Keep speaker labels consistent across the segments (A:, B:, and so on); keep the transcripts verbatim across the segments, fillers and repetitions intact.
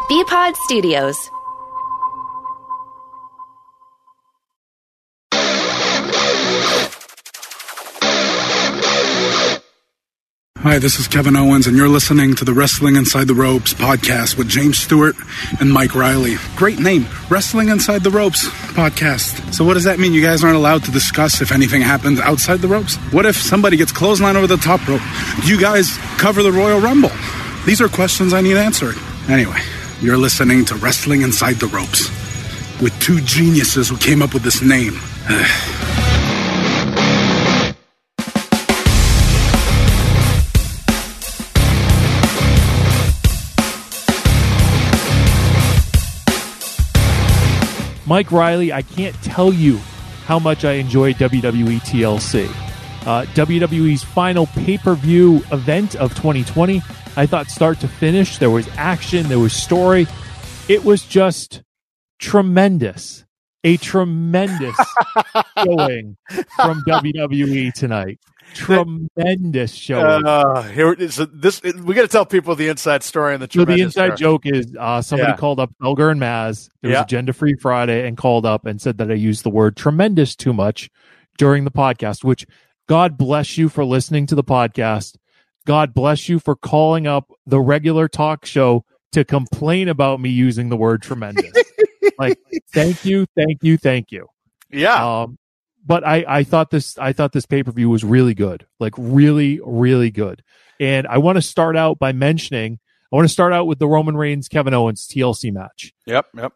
A: B-Pod Studios.
B: Hi, this is Kevin Owens, and you're listening to the Wrestling Inside the Ropes podcast with James Stewart and Mike Riley. Great name, Wrestling Inside the Ropes podcast. So what does that mean? You guys aren't allowed to discuss if anything happens outside the ropes? What if somebody gets clotheslined over the top rope? Do you guys cover the Royal Rumble? These are questions I need answered. Anyway, you're listening to Wrestling Inside the Ropes with two geniuses who came up with this name.
C: Mike Riley, I can't tell you how much I enjoy W W E T L C. Uh, W W E's final pay-per-view event of twenty twenty. I thought start to finish, there was action, there was story. It was just tremendous. A tremendous showing from W W E tonight. Tremendous showing.
D: Uh, here it is. This we got to tell people the inside story and the
C: so
D: tremendous.
C: the inside
D: story.
C: joke is uh, somebody
D: Yeah.
C: called up Elgar and Maz. It was
D: Yeah.
C: Agenda Free Friday and called up and said that I used the word tremendous too much during the podcast. Which God bless you for listening to the podcast. God bless you for calling up the regular talk show to complain about me using the word tremendous. Like, thank you, thank you, thank you.
D: Yeah.
C: Um, but I, I thought this I thought this pay-per-view was really good. Like really, really good. And I want to start out by mentioning, I want to start out with the Roman Reigns Kevin Owens T L C match.
D: Yep. Yep.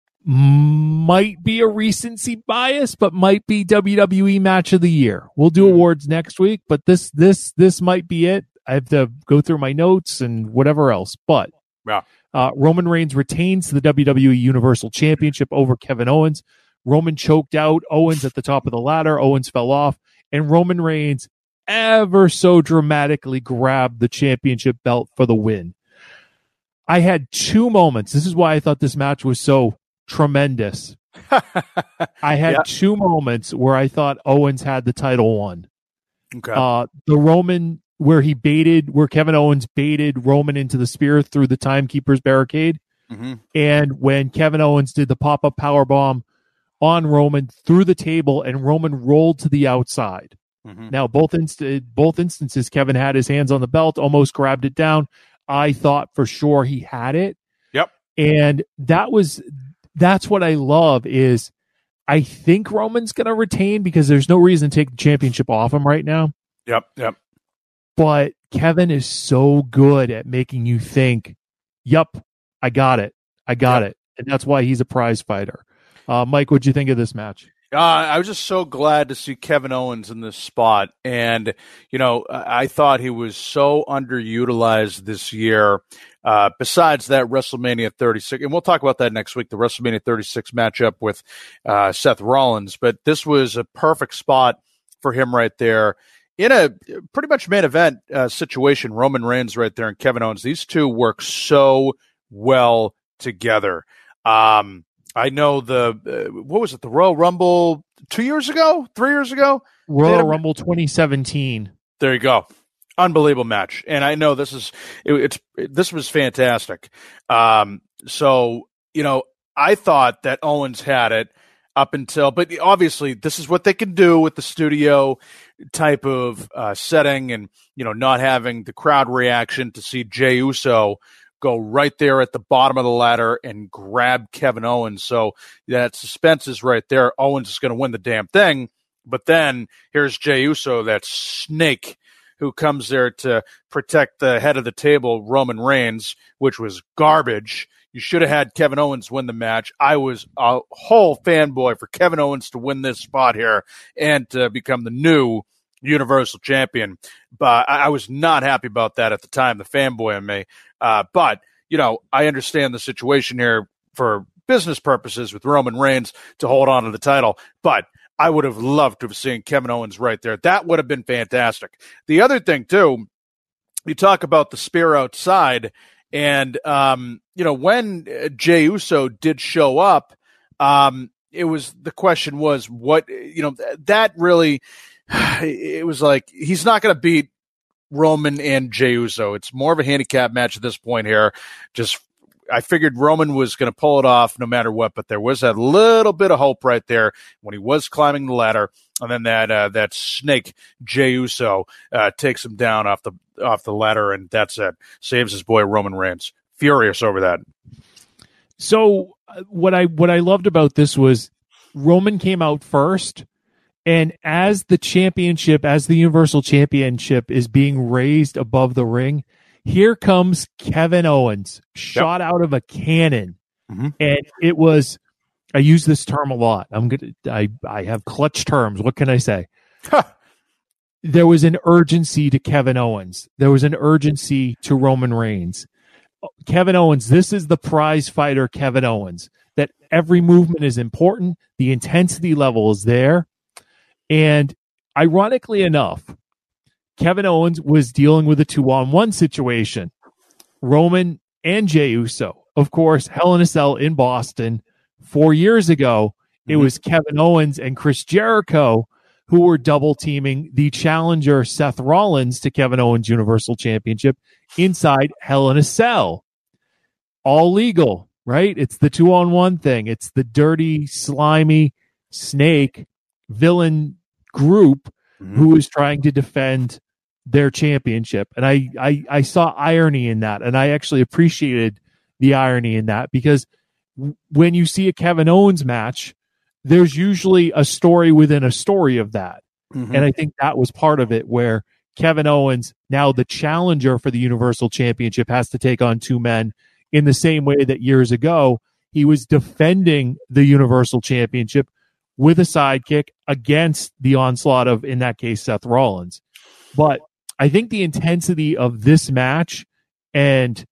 C: Might be a recency bias, but might be W W E match of the year. We'll do awards next week, but this this this might be it. I have to go through my notes and whatever else. But
D: Yeah.
C: uh, Roman Reigns retains the W W E Universal Championship over Kevin Owens. Roman choked out Owens at the top of the ladder. Owens fell off, and Roman Reigns ever so dramatically grabbed the championship belt for the win. I had two moments. This is why I thought this match was so tremendous. I had
D: Yeah.
C: two moments where I thought Owens had the title won.
D: Okay.
C: Uh, the Roman where he baited, where Kevin Owens baited Roman into the spear through the timekeeper's barricade,
D: mm-hmm.
C: and when Kevin Owens did the pop-up powerbomb on Roman through the table, and Roman rolled to the outside.
D: Mm-hmm.
C: Now, both inst- both instances, Kevin had his hands on the belt, almost grabbed it down. I thought for sure he had it.
D: Yep.
C: And that was that's what I love is I think Roman's going to retain because there's no reason to take the championship off him right now.
D: Yep. Yep.
C: But Kevin is so good at making you think, "Yup, I got it. I got
D: Yep.
C: it." And that's why he's a prize fighter. Uh, Mike, what'd you think of this match?
D: Uh, I was just so glad to see Kevin Owens in this spot. And, you know, I I thought he was so underutilized this year. Uh, besides that WrestleMania thirty-six, and we'll talk about that next week, the WrestleMania thirty-six matchup with uh, Seth Rollins. But this was a perfect spot for him right there in a pretty much main event uh, situation. Roman Reigns right there and Kevin Owens. These two work so well together. Um, I know the, uh, what was it, the Royal Rumble two years ago, three years ago?
C: Royal
D: a-
C: Rumble twenty seventeen.
D: There you go. Unbelievable match. And I know this is, it, it's, it, this was fantastic. Um, so, you know, I thought that Owens had it up until, but obviously this is what they can do with the studio type of uh, setting and, you know, not having the crowd reaction to see Jey Uso go right there at the bottom of the ladder and grab Kevin Owens. So that suspense is right there. Owens is going to win the damn thing. But then here's Jey Uso, that snake who comes there to protect the head of the table, Roman Reigns, which was garbage. You should have had Kevin Owens win the match. I was a whole fanboy for Kevin Owens to win this spot here and to become the new Universal Champion. But I, I was not happy about that at the time, the fanboy in me. Uh, but, you know, I understand the situation here for business purposes with Roman Reigns to hold on to the title. But I would have loved to have seen Kevin Owens right there. That would have been fantastic. The other thing, too, you talk about the spear outside. And, um, you know, when Jey Uso did show up, um, it was the question was what, you know, that really, it was like, he's not going to beat Roman and Jey Uso. It's more of a handicap match at this point here. Just I figured Roman was going to pull it off no matter what, but there was a little bit of hope right there when he was climbing the ladder, and then that uh, that snake Jey Uso uh, takes him down off the off the ladder, and that's it. Saves his boy Roman Reigns. Furious over that.
C: So uh, what I what I loved about this was Roman came out first, and as the championship, as the Universal Championship is being raised above the ring, here comes Kevin Owens, shot yep. out of a cannon. Mm-hmm. And it was, I use this term a lot. I'm gonna, I, I have clutch terms. What can I say? There was an urgency to Kevin Owens. There was an urgency to Roman Reigns. Kevin Owens, this is the prize fighter Kevin Owens, that every movement is important. The intensity level is there. And ironically enough, Kevin Owens was dealing with a two-on-one situation. Roman and Jey Uso. Of course, Hell in a Cell in Boston four years ago, mm-hmm. it was Kevin Owens and Chris Jericho who were double-teaming the challenger Seth Rollins to Kevin Owens' Universal Championship inside Hell in a Cell. All legal, right? It's the two-on-one thing. It's the dirty, slimy, snake villain group mm-hmm. who is trying to defend their championship. And I, I, I saw irony in that, and I actually appreciated the irony in that, because w- when you see a Kevin Owens match, there's usually a story within a story of that. Mm-hmm. And I think that was part of it, where Kevin Owens, now the challenger for the Universal Championship, has to take on two men in the same way that years ago he was defending the Universal Championship with a sidekick against the onslaught of, in that case, Seth Rollins. But I think the intensity of this match and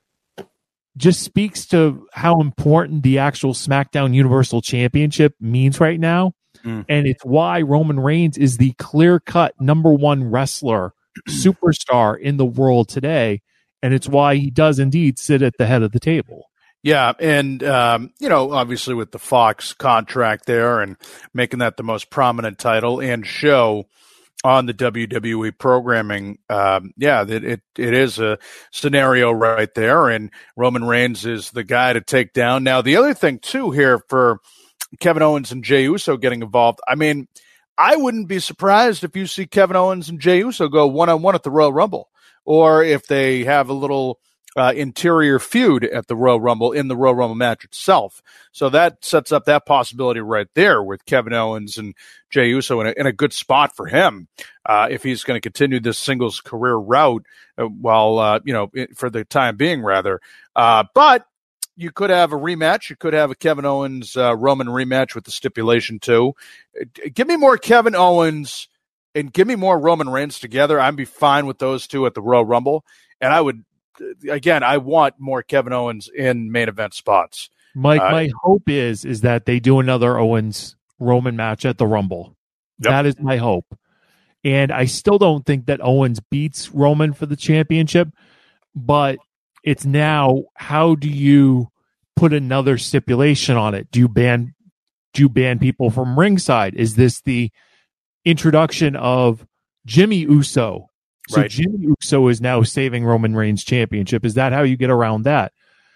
C: just speaks to how important the actual SmackDown Universal Championship means right now. Mm. And it's why Roman Reigns is the clear-cut number one wrestler, superstar in the world today. And it's why he does indeed sit at the head of the table.
D: Yeah, and, um, you know, obviously with the Fox contract there and making that the most prominent title and show on the W W E programming, um, yeah, it, it it is a scenario right there, and Roman Reigns is the guy to take down. Now, the other thing, too, here for Kevin Owens and Jey Uso getting involved, I mean, I wouldn't be surprised if you see Kevin Owens and Jey Uso go one-on-one at the Royal Rumble, or if they have a little Uh, interior feud at the Royal Rumble in the Royal Rumble match itself. So that sets up that possibility right there with Kevin Owens and Jey Uso in a, in a good spot for him uh, if he's going to continue this singles career route uh, while, uh, you know, for the time being, rather. Uh, but you could have a rematch. You could have a Kevin Owens uh, Roman rematch with the stipulation, too. Give me more Kevin Owens and give me more Roman Reigns together. I'd be fine with those two at the Royal Rumble. And I would, again, I want more Kevin Owens in main event spots.
C: Mike,
D: uh,
C: my hope is is that they do another Owens Roman match at the Rumble. Yep. That is my hope. And I still don't think that Owens beats Roman for the championship, but it's now, how do you put another stipulation on it? Do you ban do you ban people from ringside? Is this the introduction of Jimmy Uso? So right. Jimmy Uso is now saving Roman Reigns' championship. Is that how you get around that?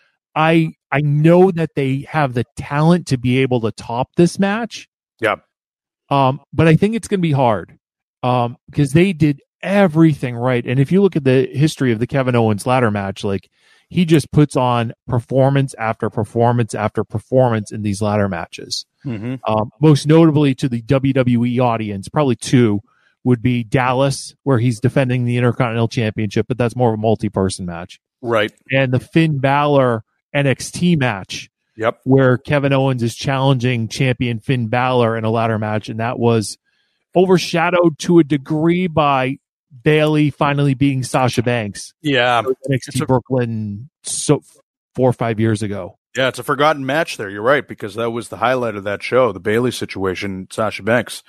C: I I know that they have the talent to be able to top this match.
D: Yeah.
C: Um, but I think it's going to be hard um, because they did everything right. And if you look at the history of the Kevin Owens ladder match, like, he just puts on performance after performance after performance in these ladder matches. Mm-hmm. Um, most notably to the W W E audience, probably two would be Dallas, where he's defending the Intercontinental Championship, but that's more of a multi-person match.
D: Right.
C: And the Finn Balor N X T match,
D: yep,
C: where Kevin Owens is challenging champion Finn Balor in a ladder match, and that was overshadowed to a degree by Bayley finally beating Sasha Banks.
D: Yeah.
C: N X T a- Brooklyn so four or five years ago.
D: Yeah, it's a forgotten match there. You're right, because that was the highlight of that show, the Bayley situation, Sasha Banks.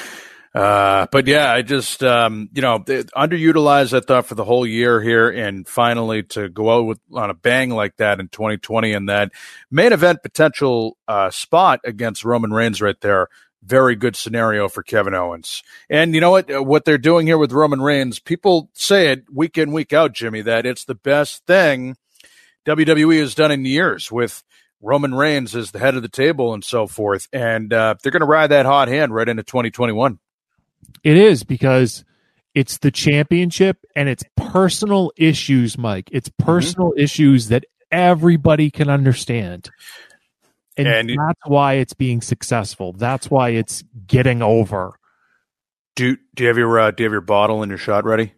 D: Uh, but yeah, I just, um, you know, underutilized, I thought, for the whole year here, and finally to go out with on a bang like that in twenty twenty, and that main event potential uh, spot against Roman Reigns right there. Very good scenario for Kevin Owens. And you know what, what they're doing here with Roman Reigns, people say it week in, week out, Jimmy, that it's the best thing W W E has done in years with Roman Reigns as the head of the table and so forth. And uh, they're going to ride that hot hand right into twenty twenty-one.
C: It is, because it's the championship and it's personal issues, Mike. It's personal mm-hmm. issues that everybody can understand. And, and that's it, why it's being successful. That's why it's getting over.
D: Do Do you have your uh, Do you have your bottle and your shot ready?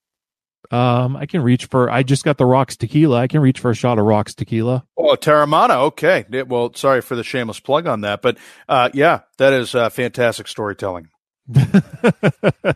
C: Um, I can reach for. I just got the Rocks tequila. I can reach for a shot of Rocks tequila.
D: Oh, Terramana. Okay. Well, sorry for the shameless plug on that, but uh, yeah, that is uh, fantastic storytelling.
C: I,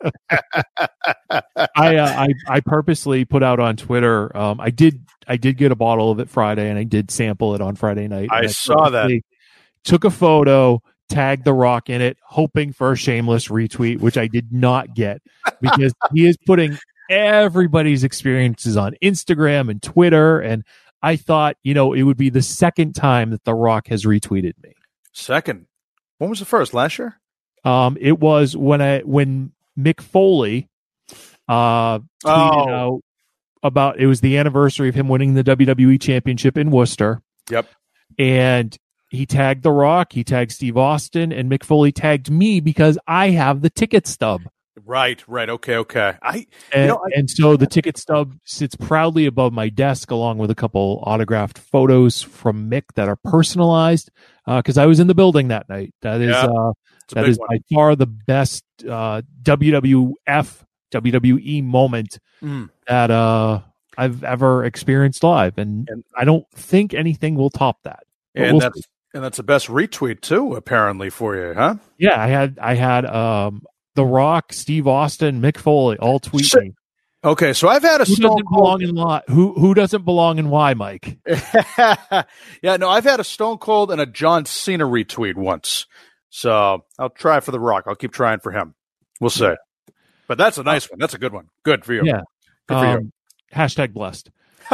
C: uh, I I purposely put out on Twitter. Um, I did I did get a bottle of it Friday, and I did sample it on Friday night.
D: I,
C: I
D: saw that.
C: Took a photo, tagged The Rock in it, hoping for a shameless retweet, which I did not get, because he is putting everybody's experiences on Instagram and Twitter, and I thought, you know, it would be the second time that The Rock has retweeted me.
D: Second. When was the first? Last year?
C: Um, it was when I when Mick Foley uh, tweeted
D: oh.
C: out about, it was the anniversary of him winning the W W E Championship in Worcester.
D: Yep.
C: And he tagged The Rock, he tagged Steve Austin, and Mick Foley tagged me because I have the ticket stub.
D: Right, right. Okay, okay. I
C: and,
D: you know, I,
C: and so the ticket stub sits proudly above my desk, along with a couple autographed photos from Mick that are personalized, because uh, I was in the building that night. That is
D: yeah,
C: uh, that is one. By far the best uh, W W F W W E moment mm. that uh, I've ever experienced live, and, and I don't think anything will top that.
D: And
C: we'll
D: that's see. and that's the best retweet too, apparently, for you, huh?
C: Yeah, I had I had. Um, The Rock, Steve Austin, Mick Foley, all tweet
D: so,
C: me.
D: Okay, so I've had a
C: who
D: Stone
C: doesn't belong in why? Who who doesn't belong in why, Mike?
D: Yeah, no, I've had a Stone Cold and a John Cena retweet once. So I'll try for The Rock. I'll keep trying for him. We'll see. Yeah. But that's a nice one. That's a good one. Good for you.
C: Yeah.
D: Good for
C: um,
D: you.
C: Hashtag blessed.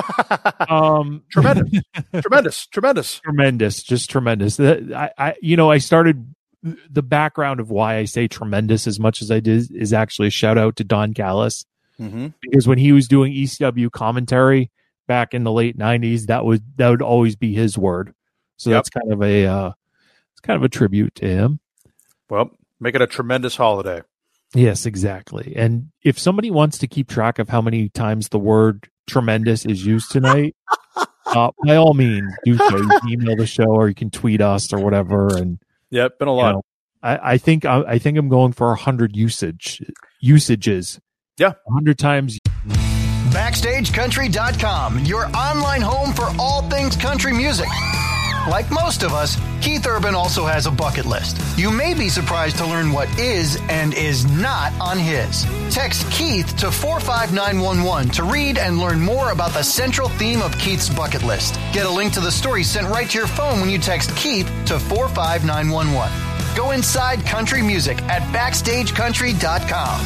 C: um,
D: tremendous, tremendous, tremendous,
C: tremendous, just tremendous. I, I, you know, I started. The background of why I say tremendous as much as I did is actually a shout out to Don Callis,
D: mm-hmm.
C: because when he was doing E C W commentary back in the late nineties, that would that would always be his word. So yep. that's kind of a uh, it's kind of a tribute to him.
D: Well, make it a tremendous holiday.
C: Yes, exactly. And if somebody wants to keep track of how many times the word tremendous is used tonight, uh, by all means, do so. You can email the show, or you can tweet us, or whatever. And
D: yeah, been a lot.
C: You know, I, I think I, I think I'm going for a hundred usage usages.
D: Yeah,
C: a hundred times.
A: Backstage Country dot com, your online home for all things country music. Like most of us, Keith Urban also has a bucket list. You may be surprised to learn what is and is not on his. Text Keith to four five nine one one to read and learn more about the central theme of Keith's bucket list. Get a link to the story sent right to your phone when you text Keith to four five nine one one. Go inside country music at Backstage Country dot com.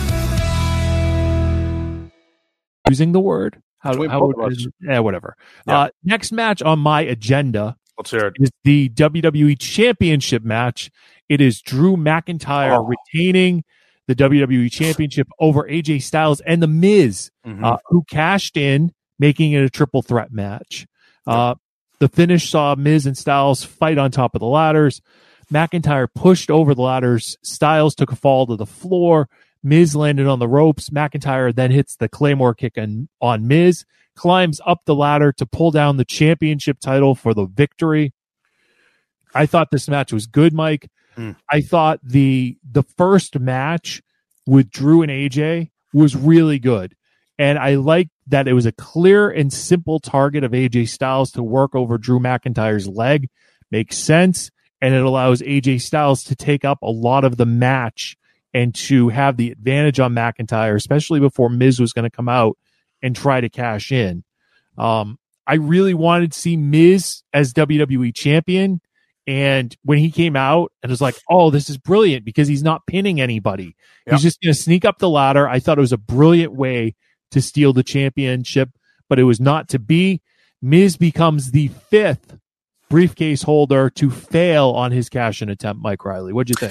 C: Using the word? How, how would, yeah, whatever. Yeah. Uh, next match on my agenda
D: Let's hear it.
C: is the W W E Championship match. It is Drew McIntyre oh. retaining the W W E Championship over A J Styles and The Miz, mm-hmm. uh, who cashed in, making it a triple threat match. Uh, the finish saw Miz and Styles fight on top of the ladders. McIntyre pushed over the ladders. Styles took a fall to the floor. Miz landed on the ropes. McIntyre then hits the Claymore kick on, on Miz, climbs up the ladder to pull down the championship title for the victory. I thought this match was good, Mike. Mm. I thought the the first match with Drew and A J was really good. And I liked that it was a clear and simple target of A J Styles to work over Drew McIntyre's leg. Makes sense. And it allows A J Styles to take up a lot of the match and to have the advantage on McIntyre, especially before Miz was going to come out and try to cash in. Um, I really wanted to see Miz as W W E champion. And when he came out, and was like, oh, this is brilliant because he's not pinning anybody. Yep. He's just going to sneak up the ladder. I thought it was a brilliant way to steal the championship, but it was not to be. Miz becomes the fifth briefcase holder to fail on his cash-in attempt. Mike Riley, what'd you think?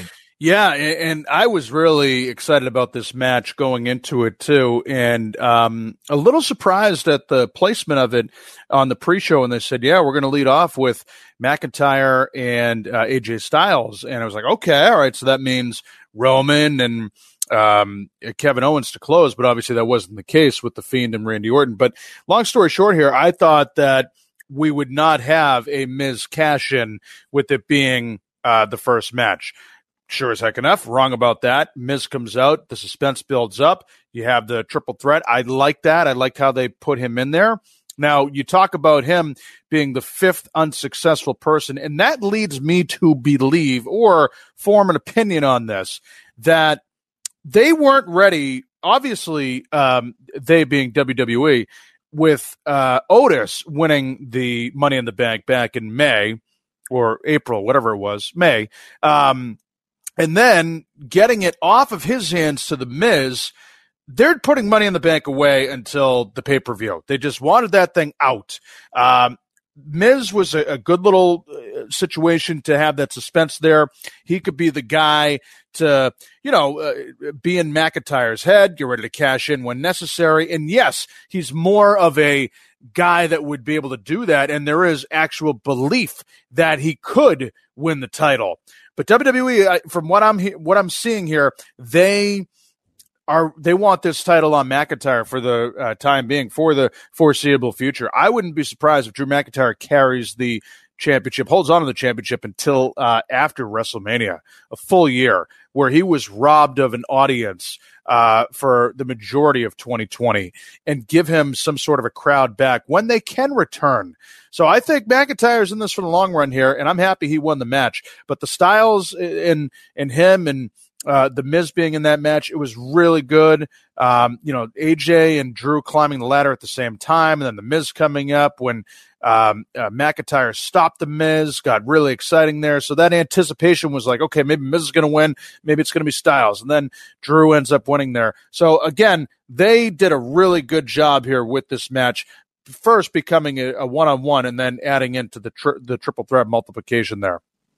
D: Yeah, and I was really excited about this match going into it too, and um, a little surprised at the placement of it on the pre-show. And they said, "Yeah, we're going to lead off with McIntyre and uh, A J Styles," and I was like, "Okay, all right." So that means Roman and um, Kevin Owens to close, but obviously that wasn't the case with the Fiend and Randy Orton. But long story short, here, I thought that we would not have a Miz cash-in with it being uh, the first match. Sure as heck enough, wrong about that. Miz comes out, the suspense builds up. You have the triple threat. I like that. I like how they put him in there. Now, you talk about him being the fifth unsuccessful person, and that leads me to believe or form an opinion on this, that they weren't ready, obviously, um, they being W W E, with uh, Otis winning the Money in the Bank back in May or April, whatever it was, May. Um, And then getting it off of his hands to The Miz, they're putting Money in the Bank away until the pay-per-view. They just wanted that thing out. Um, Miz was a, a good little uh, situation to have that suspense there. He could be the guy to, you know, uh, be in McIntyre's head, get ready to cash in when necessary. And yes, he's more of a guy that would be able to do that. And there is actual belief that he could win the title. But W W E, from what I'm what I'm seeing here, they are they want this title on McIntyre for the uh, time being, for the foreseeable future. I wouldn't be surprised if Drew McIntyre carries the championship, holds on to the championship until uh, after WrestleMania, a full year, where he was robbed of an audience uh, for the majority of twenty twenty, and give him some sort of a crowd back when they can return. So I think McIntyre's in this for the long run here, and I'm happy he won the match. But the styles in in him and uh, the Miz being in that match, it was really good. Um, you know, A J and Drew climbing the ladder at the same time, and then the Miz coming up when um, uh, McIntyre stopped the Miz, got really exciting there. So that anticipation was like, okay, maybe Miz is going to win, maybe it's going to be Styles, and then Drew ends up winning there. So again, they did a really good job here with this match. First becoming a, a one-on-one and then adding into the tri- the triple threat multiplication there.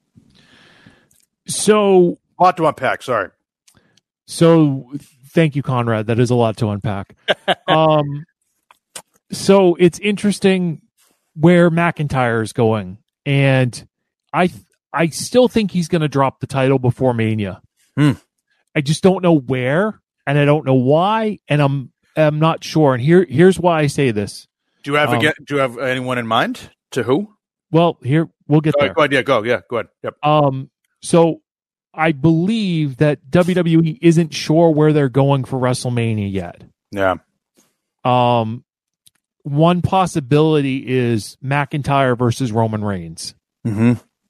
C: So
D: a lot to unpack. Sorry.
C: So thank you, Conrad. That is a lot to unpack. um, so it's interesting where McIntyre is going, and I I still think he's going to drop the title before Mania.
D: Hmm.
C: I just don't know where, and I don't know why, and I'm I'm not sure. And here here's why I say this.
D: Do you have
C: um,
D: a, do you have anyone in mind? To who?
C: Well, here we'll get
D: go
C: there.
D: Ahead, go ahead, yeah, go, yeah, go ahead. Yep.
C: Um, so I believe that W W E isn't sure where they're going for WrestleMania yet.
D: Yeah.
C: Um, one possibility is McIntyre versus Roman Reigns,
D: mm-hmm.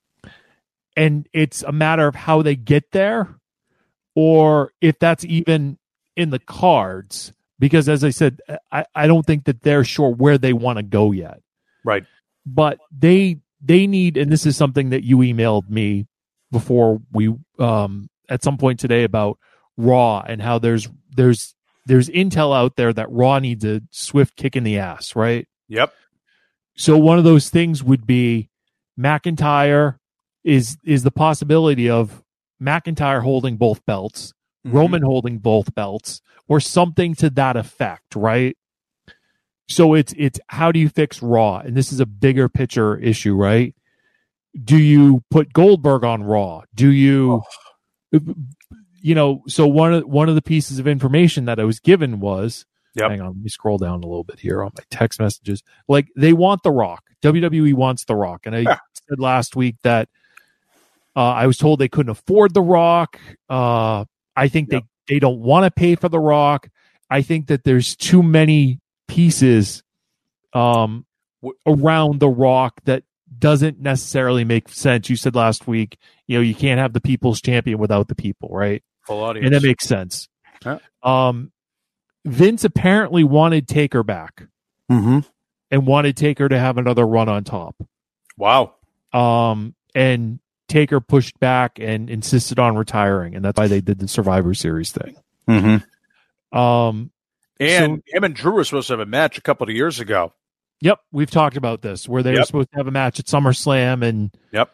C: and it's a matter of how they get there, or if that's even in the cards. Because as I said, I, I don't think that they're sure where they want to go yet.
D: Right.
C: But they they need, and this is something that you emailed me before we um at some point today about Raw and how there's there's there's intel out there that Raw needs a swift kick in the ass, right?
D: Yep.
C: So one of those things would be McIntyre is is the possibility of McIntyre holding both belts, mm-hmm. Roman holding both belts, or something to that effect, right? So it's it's how do you fix Raw? And this is a bigger picture issue, right? Do you put Goldberg on Raw? Do you, oh. you know? So one of one of the pieces of information that I was given was,
D: yep.
C: hang on, let me scroll down a little bit here on my text messages. Like they want The Rock. W W E wants The Rock, and I yeah. said last week that uh, I was told they couldn't afford The Rock. Uh, I think yep. they they don't want to pay for The Rock. I think that there's too many pieces um, w- around The Rock that doesn't necessarily make sense. You said last week, you know, you can't have the people's champion without the people, right?
D: Full audience.
C: And that makes sense.
D: Huh?
C: Um, Vince apparently wanted Taker back
D: mm-hmm.
C: and wanted Taker to have another run on top.
D: Wow.
C: Um, and Taker pushed back and insisted on retiring, and that's why they did the Survivor Series thing.
D: Mm-hmm.
C: Um,
D: and
C: so,
D: him and Drew were supposed to have a match a couple of years ago.
C: Yep, we've talked about this, where they
D: yep.
C: were supposed to have a match at SummerSlam, and
D: yep.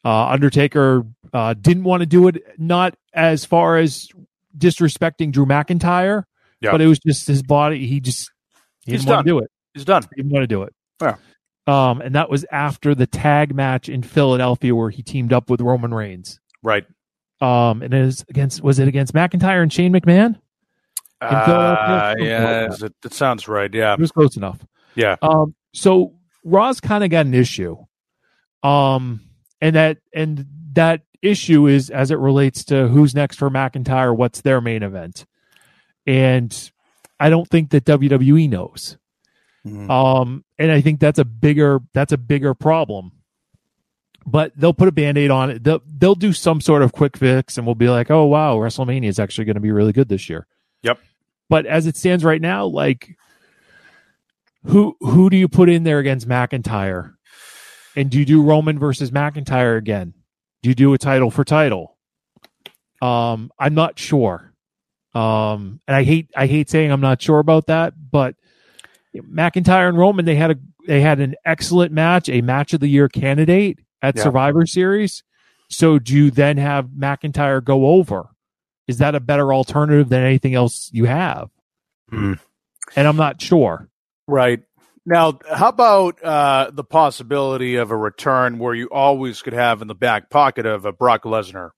C: Uh, Undertaker uh, didn't want to do it, not as far as disrespecting Drew McIntyre,
D: yeah.
C: but it was just his body. He just he
D: He's
C: didn't want
D: done.
C: to do it.
D: He's done.
C: He didn't want to do it.
D: Yeah.
C: Um, and that was after the tag match in Philadelphia where he teamed up with Roman Reigns.
D: Right.
C: Um, and it was against was it against McIntyre and Shane McMahon? In
D: Uh, yeah, it, it sounds right. Yeah,
C: it was close enough.
D: Yeah.
C: Um, so Raw's kind of got an issue. Um, and that and that issue is as it relates to who's next for McIntyre, what's their main event, and I don't think that W W E knows. Mm-hmm. Um, and I think that's a bigger that's a bigger problem. But they'll put a Band-Aid on it. They'll they'll do some sort of quick fix, and we'll be like, oh wow, WrestleMania is actually going to be really good this year.
D: Yep.
C: But as it stands right now, like, who who do you put in there against McIntyre? And do you do Roman versus McIntyre again? Do you do a title for title? Um, I'm not sure. Um, and I hate I hate saying I'm not sure about that, but McIntyre and Roman, they had a they had an excellent match, a match of the year candidate at yeah. Survivor Series. So do you then have McIntyre go over? Is that a better alternative than anything else you have?
D: Mm.
C: And I'm not sure.
D: Right. Now, how about uh, the possibility of a return where you always could have in the back pocket of a Brock Lesnar?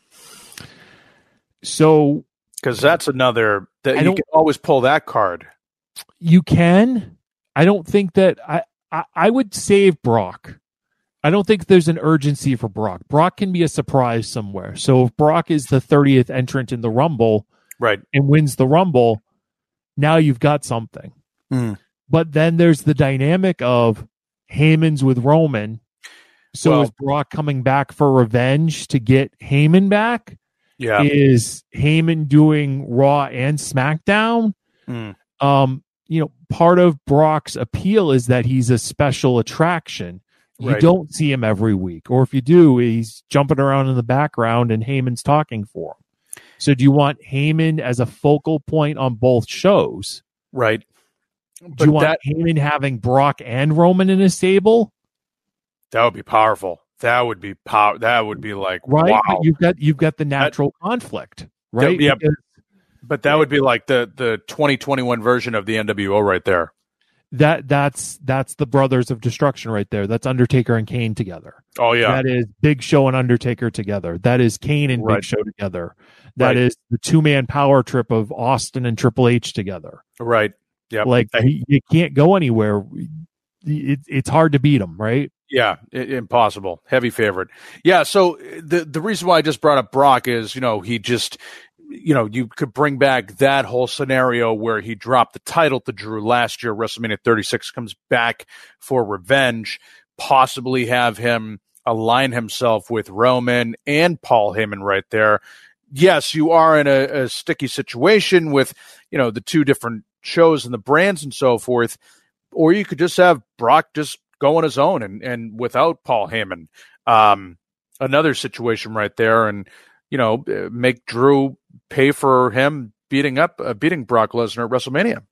C: So,
D: because that's another that you can always pull that card.
C: You can. I don't think that I, I I would save Brock. I don't think there's an urgency for Brock. Brock can be a surprise somewhere. So if Brock is the thirtieth entrant in the Rumble,
D: right,
C: and wins the Rumble, now you've got something.
D: Mm.
C: But then there's the dynamic of Heyman's with Roman. So
D: well,
C: is Brock coming back for revenge to get Heyman back?
D: Yeah.
C: Is Heyman doing Raw and SmackDown?
D: Mm.
C: Um, you know, part of Brock's appeal is that he's a special attraction. You
D: right.
C: don't see him every week. Or if you do, he's jumping around in the background and Heyman's talking for him. So do you want Heyman as a focal point on both shows?
D: Right.
C: Do
D: but
C: you want
D: that,
C: Heyman having Brock and Roman in his stable?
D: That would be powerful. That would be power. That would be like
C: right.
D: Wow.
C: But you've got you've got the natural that, conflict, right?
D: Yeah.
C: Because,
D: but that would be like the the twenty twenty-one version of the N W O right there.
C: That that's that's the Brothers of Destruction right there. That's Undertaker and Kane together.
D: Oh yeah.
C: That is Big Show and Undertaker together. That is Kane and
D: right.
C: Big Show together. That
D: right.
C: is the two man power trip of Austin and Triple H together.
D: Right. Yeah.
C: Like you, you can't go anywhere. It, it's hard to beat them, right?
D: Yeah, it, impossible. Heavy favorite. Yeah, so the the reason why I just brought up Brock is, you know, he just, you know, you could bring back that whole scenario where he dropped the title to Drew last year, WrestleMania thirty-six, comes back for revenge, possibly have him align himself with Roman and Paul Heyman right there. Yes, you are in a, a sticky situation with, you know, the two different shows and the brands and so forth, or you could just have Brock just go on his own and, and without Paul Heyman. Um, another situation right there, and, you know, make Drew pay for him beating up, uh, beating Brock Lesnar at WrestleMania.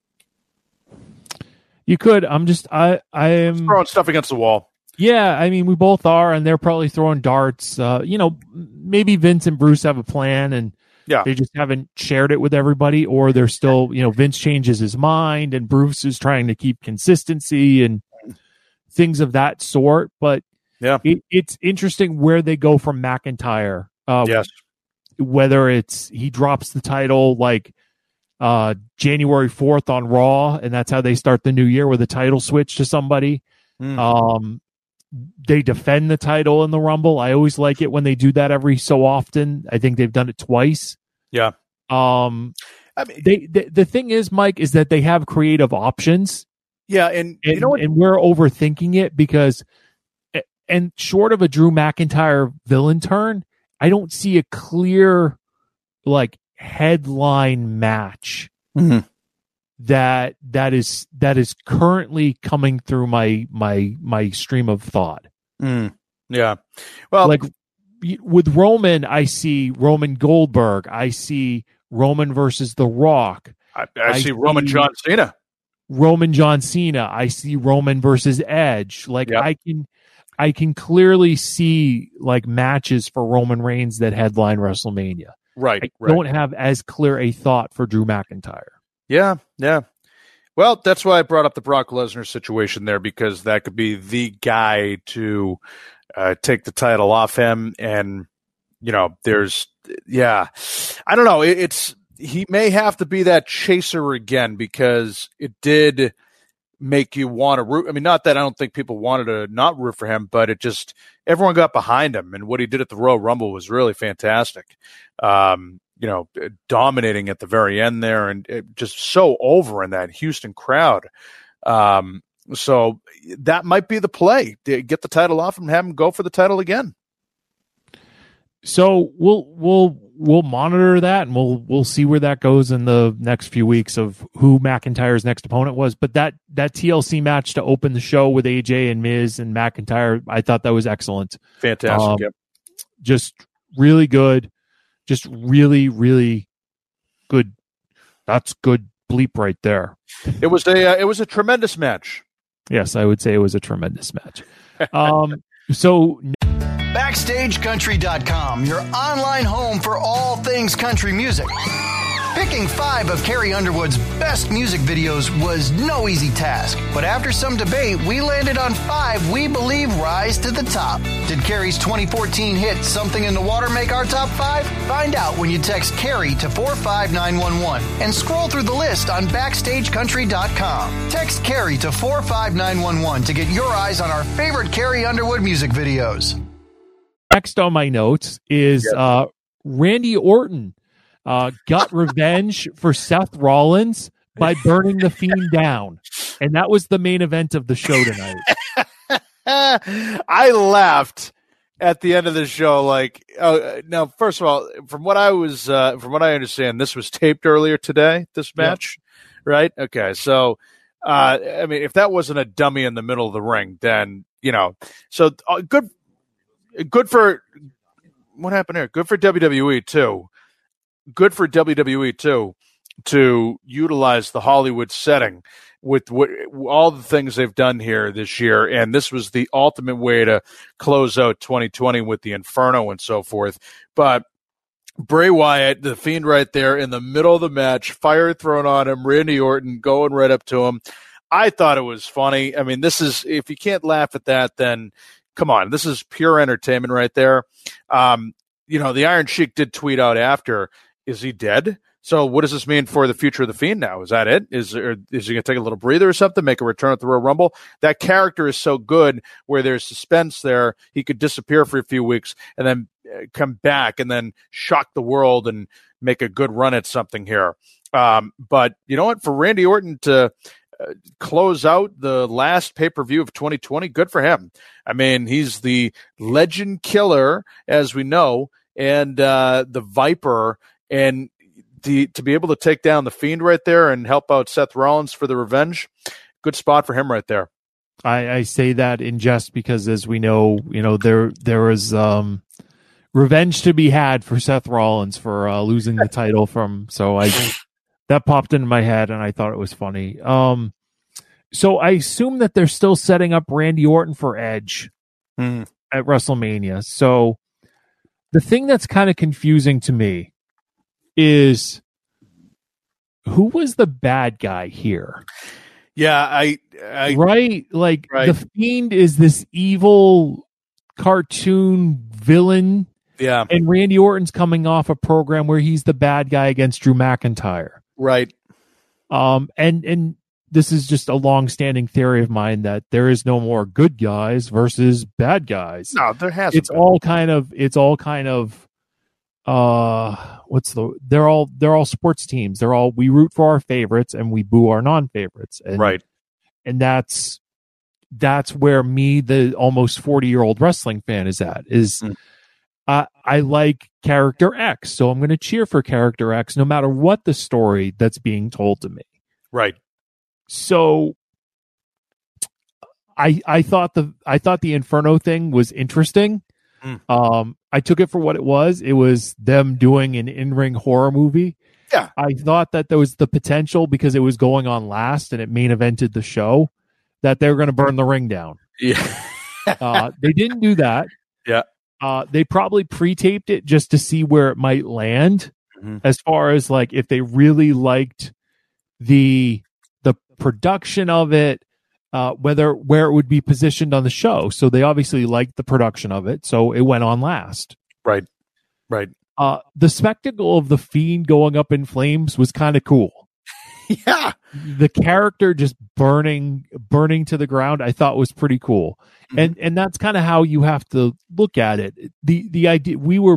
C: You could. I'm just, I, I am
D: just throwing stuff against the wall.
C: Yeah, I mean, we both are, and they're probably throwing darts. Uh, you know, maybe Vince and Bruce have a plan, and
D: yeah.
C: they just haven't shared it with everybody, or they're still, you know, Vince changes his mind, and Bruce is trying to keep consistency and things of that sort. But
D: yeah,
C: it, it's interesting where they go from McIntyre. Uh,
D: yes,
C: whether it's he drops the title like uh, January fourth on Raw, and that's how they start the new year with a title switch to somebody.
D: Mm.
C: Um, they defend the title in the Rumble. I always like it when they do that every so often. I think they've done it twice.
D: Yeah.
C: Um,
D: I mean,
C: they, the, the thing is, Mike, is that they have creative options.
D: Yeah. And,
C: and
D: you know what?
C: And we're overthinking it because, and short of a Drew McIntyre villain turn, I don't see a clear, like, headline match
D: mm-hmm.
C: that that is that is currently coming through my my my stream of thought.
D: Mm, yeah, well,
C: like with Roman, I see Roman Goldberg. I see Roman versus The Rock.
D: I, I, I see, see Roman John Cena.
C: Roman John Cena. I see Roman versus Edge. Like
D: yep.
C: I can, I can clearly see like matches for Roman Reigns that headline WrestleMania.
D: Right.
C: I
D: right.
C: don't have as clear a thought for Drew McIntyre.
D: Yeah, yeah. Well, that's why I brought up the Brock Lesnar situation there, because that could be the guy to uh, take the title off him. And, you know, there's, yeah, I don't know. It, it's, he may have to be that chaser again, because it did make you want to root. I mean, not that I don't think people wanted to not root for him, but it just, everyone got behind him. And what he did at the Royal Rumble was really fantastic. Um, you know, dominating at the very end there, and it just so over in that Houston crowd. Um, so that might be the play. Get the title off him and have him go for the title again.
C: So we'll we'll we'll monitor that, and we'll we'll see where that goes in the next few weeks of who McIntyre's next opponent was. But that that T L C match to open the show with A J and Miz and McIntyre, I thought that was excellent.
D: Fantastic.
C: Um,
D: yep.
C: Just really good. Just really, really good. That's good bleep right there.
D: It was a uh, it was a tremendous match.
C: Yes, I would say it was a tremendous match. Um, so
A: Backstage Country dot com, your online home for all things country music. Picking five of Carrie Underwood's best music videos was no easy task, but after some debate, we landed on five we believe rise to the top. Did Carrie's twenty fourteen hit Something in the Water make our top five? Find out when you text Carrie to four five nine one one and scroll through the list on Backstage Country dot com. Text Carrie to four five nine one one to get your eyes on our favorite Carrie Underwood music videos.
C: Next on my notes is
D: Yep.
C: uh, Randy Orton uh, got revenge for Seth Rollins by burning the Fiend down. And that was the main event of the show tonight.
D: I laughed at the end of the show. Like, oh, now, first of all, from what I was, uh, from what I understand, this was taped earlier today, this match, right? Okay. So, uh, I mean, if that wasn't a dummy in the middle of the ring, then, you know, so uh, good, good for, what happened here? Good for W W E too. Good for W W E too to utilize the Hollywood setting with what, all the things they've done here this year. And this was the ultimate way to close out twenty twenty with the Inferno and so forth. But Bray Wyatt, the Fiend right there in the middle of the match, fire thrown on him, Randy Orton going right up to him. I thought it was funny. I mean, this is, if you can't laugh at that, then come on, this is pure entertainment right there. Um, you know, the Iron Sheik did tweet out after, is he dead? So what does this mean for the future of the Fiend now? Is that it? Is there, is he going to take a little breather or something, make a return at the Royal Rumble? That character is so good where there's suspense there. He could disappear for a few weeks and then come back and then shock the world and make a good run at something here. Um, but you know what? For Randy Orton to uh, close out the last pay-per-view of twenty twenty, good for him. I mean, he's the legend killer, as we know, and uh, the Viper, and the, to be able to take down the Fiend right there and help out Seth Rollins for the revenge, good spot for him right there.
C: I, I say that in jest because, as we know, you know, there there was um, revenge to be had for Seth Rollins for uh, losing the title from. So I that popped into my head, and I thought it was funny. Um, so I assume that they're still setting up Randy Orton for Edge
D: mm.
C: at WrestleMania. So the thing that's kind of confusing to me is who was the bad guy here?
D: Yeah, I, I
C: right, like
D: right.
C: the Fiend is this evil cartoon villain.
D: Yeah,
C: and Randy Orton's coming off a program where he's the bad guy against Drew McIntyre.
D: Right.
C: Um, and and this is just a long-standing theory of mine that there is no more good guys versus bad guys.
D: No, there hasn't.
C: It's
D: been.
C: all kind of. It's all kind of. Uh, what's the? They're all they're all sports teams. They're all we root for our favorites and we boo our non-favorites. And,
D: right.
C: And that's that's where me, the almost forty-year-old wrestling fan, is at. Is mm. I I like character X, so I'm going to cheer for character X no matter what the story that's being told to me.
D: Right.
C: So I I thought the I thought the Inferno thing was interesting. Mm. Um, I took it for what it was. It was them doing an in-ring horror movie.
D: Yeah.
C: I thought that there was the potential, because it was going on last and it main evented the show, that they were going to burn the ring down.
D: Yeah.
C: Uh, they didn't do that.
D: Yeah.
C: Uh, they probably pre-taped it just to see where it might land, mm-hmm. as far as like if they really liked the the production of it, uh, whether where it would be positioned on the show. So they obviously liked the production of it, so it went on last.
D: Right, right.
C: Uh, the spectacle of the Fiend going up in flames was kind of cool.
D: Yeah,
C: the character just burning, burning to the ground, I thought was pretty cool. Mm-hmm. And and that's kind of how you have to look at it. The the idea we were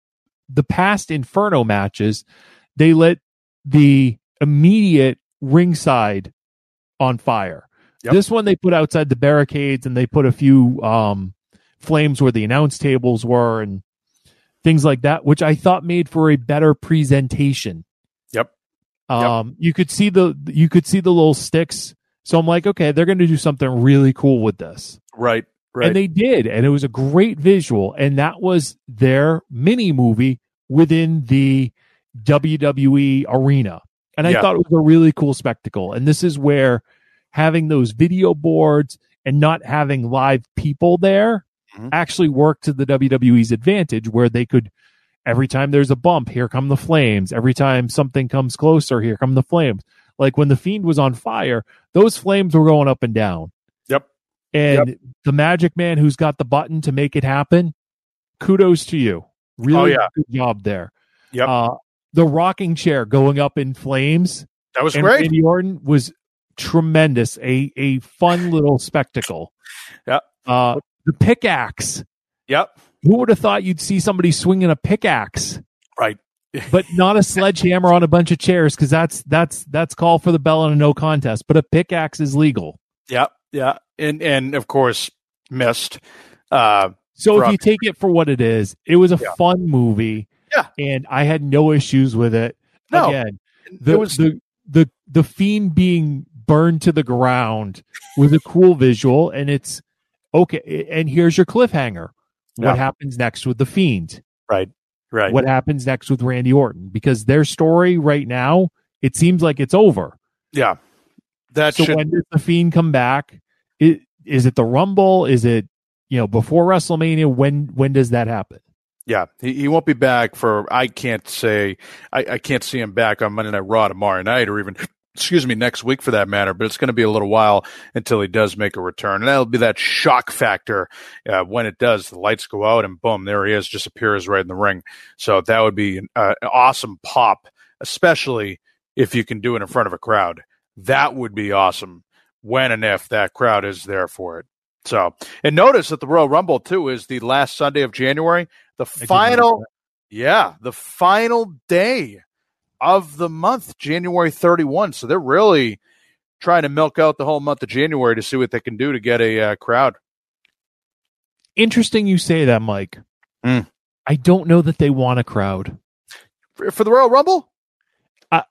C: the past Inferno matches, they lit the immediate ringside on fire. Yep. This one they put outside the barricades and they put a few um, flames where the announce tables were and things like that, which I thought made for a better presentation.
D: Yep.
C: Um,
D: yep.
C: you could see the you could see the little sticks. So I'm like, okay, they're going to do something really cool with this.
D: Right. Right.
C: And they did, and it was a great visual, and that was their mini movie within the W W E arena. And I yeah. thought it was a really cool spectacle. And this is where having those video boards and not having live people there mm-hmm. actually worked to the W W E's advantage, where they could, every time there's a bump, here come the flames. Every time something comes closer, here come the flames. Like when the Fiend was on fire, those flames were going up and down.
D: Yep.
C: And
D: yep.
C: the Magic Man who's got the button to make it happen, kudos to you. Really
D: oh, yeah.
C: good job there.
D: Yep.
C: Uh, the rocking chair going up in flames.
D: That was
C: and
D: great.
C: Randy Orton was tremendous. A a fun little spectacle.
D: Yep.
C: Uh, the pickaxe.
D: Yep.
C: Who would have thought you'd see somebody swinging a pickaxe?
D: Right.
C: But not a sledgehammer on a bunch of chairs, because that's that's that's call for the bell and a no contest. But a pickaxe is legal.
D: Yep. Yeah. And and of course missed. Uh,
C: so if you take it for what it is, it was a yeah. fun movie.
D: Yeah.
C: And I had no issues with it.
D: No.
C: Again, the,
D: it was
C: the the the Fiend being burned to the ground was a cool visual, and it's okay. And here's your cliffhanger. What
D: yeah.
C: happens next with the Fiend?
D: Right. Right.
C: What happens next with Randy Orton? Because their story right now, it seems like it's over.
D: Yeah. That
C: so
D: should...
C: when does the Fiend come back? It, is it the Rumble? Is it, you know, before WrestleMania? When when does that happen?
D: Yeah, he, he won't be back for, I can't say, I, I can't see him back on Monday Night Raw tomorrow night, or even, excuse me, next week for that matter, but it's going to be a little while until he does make a return. And that'll be that shock factor uh, when it does. The lights go out and boom, there he is, just appears right in the ring. So that would be an, uh, an awesome pop, especially if you can do it in front of a crowd. That would be awesome when and if that crowd is there for it. So, and notice that the Royal Rumble, too, is the last Sunday of January. The final, yeah, the final day of the month, January thirty-first. So they're really trying to milk out the whole month of January to see what they can do to get a uh, crowd.
C: Interesting you say that, Mike.
D: Mm.
C: I don't know that they want a crowd.
D: For, for the Royal Rumble?
C: I,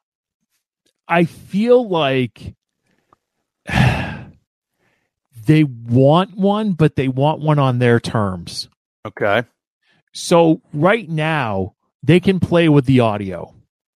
C: I feel like they want one, but they want one on their terms.
D: Okay.
C: So right now, they can play with the audio.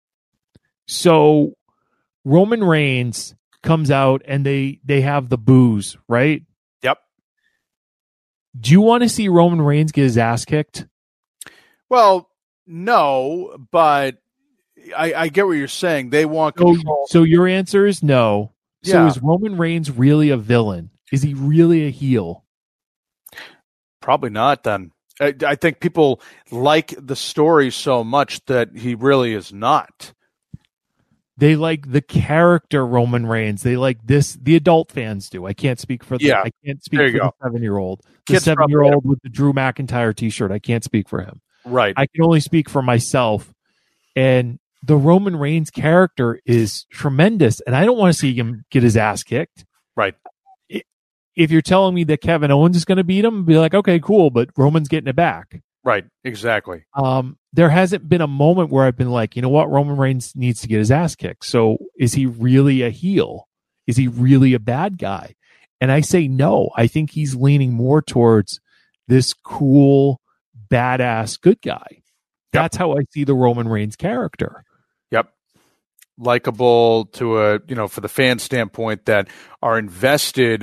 C: So Roman Reigns comes out and they, they have the boos, right?
D: Yep.
C: Do you want to see Roman Reigns get his ass kicked?
D: Well, no, but I, I get what you're saying. They want control.
C: So, so your answer is no. So
D: yeah.
C: Is Roman Reigns really a villain? Is he really a heel?
D: Probably not, then. I, I think people like the story so much that he really is not.
C: They like the character Roman Reigns. They like this. The adult fans do. I can't speak for the.
D: Yeah.
C: I can't speak
D: There
C: for
D: you
C: the
D: go.
C: seven-year-old. The
D: Kids
C: seven-year-old with the Drew McIntyre T-shirt. I can't speak for him.
D: Right.
C: I can only speak for myself. And the Roman Reigns character is tremendous, and I don't want to see him get his ass kicked.
D: Right.
C: If you're telling me that Kevin Owens is going to beat him, be like, okay, cool, but Roman's getting it back.
D: Right, exactly.
C: Um, there hasn't been a moment where I've been like, you know what, Roman Reigns needs to get his ass kicked. So is he really a heel? Is he really a bad guy? And I say no. I think he's leaning more towards this cool, badass good guy. Yep. That's how I see the Roman Reigns character.
D: Yep. Likeable to a, you know, for the fan standpoint that are invested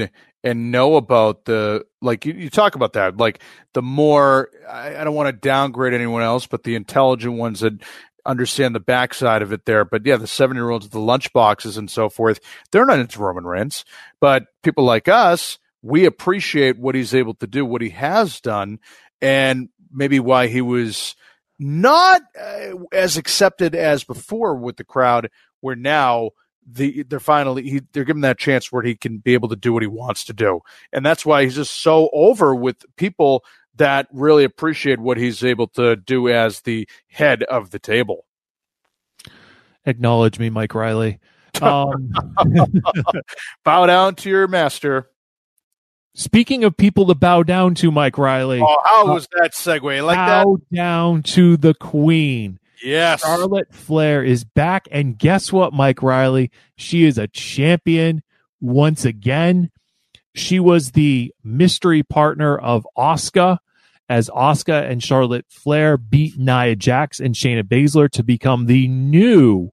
D: and know about the, like you, you talk about that, like the more, I, I don't want to downgrade anyone else, but the intelligent ones that understand the backside of it there. But yeah, the seven-year-olds with the lunch boxes and so forth, they're not into Roman Reigns. But people like us, we appreciate what he's able to do, what he has done, and maybe why he was not uh, as accepted as before with the crowd, where now the they're finally he, they're giving that chance where he can be able to do what he wants to do. And that's why he's just so over with people that really appreciate what he's able to do as the head of the table.
C: Acknowledge me, Mike Riley. Um,
D: bow down to your master.
C: Speaking of people to bow down to, Mike Riley.
D: Oh, how was that segue? Like
C: bow
D: that?
C: down to the queen.
D: Yes.
C: Charlotte Flair is back. And guess what, Mike Riley? She is a champion once again. She was the mystery partner of Asuka, as Asuka and Charlotte Flair beat Nia Jax and Shayna Baszler to become the new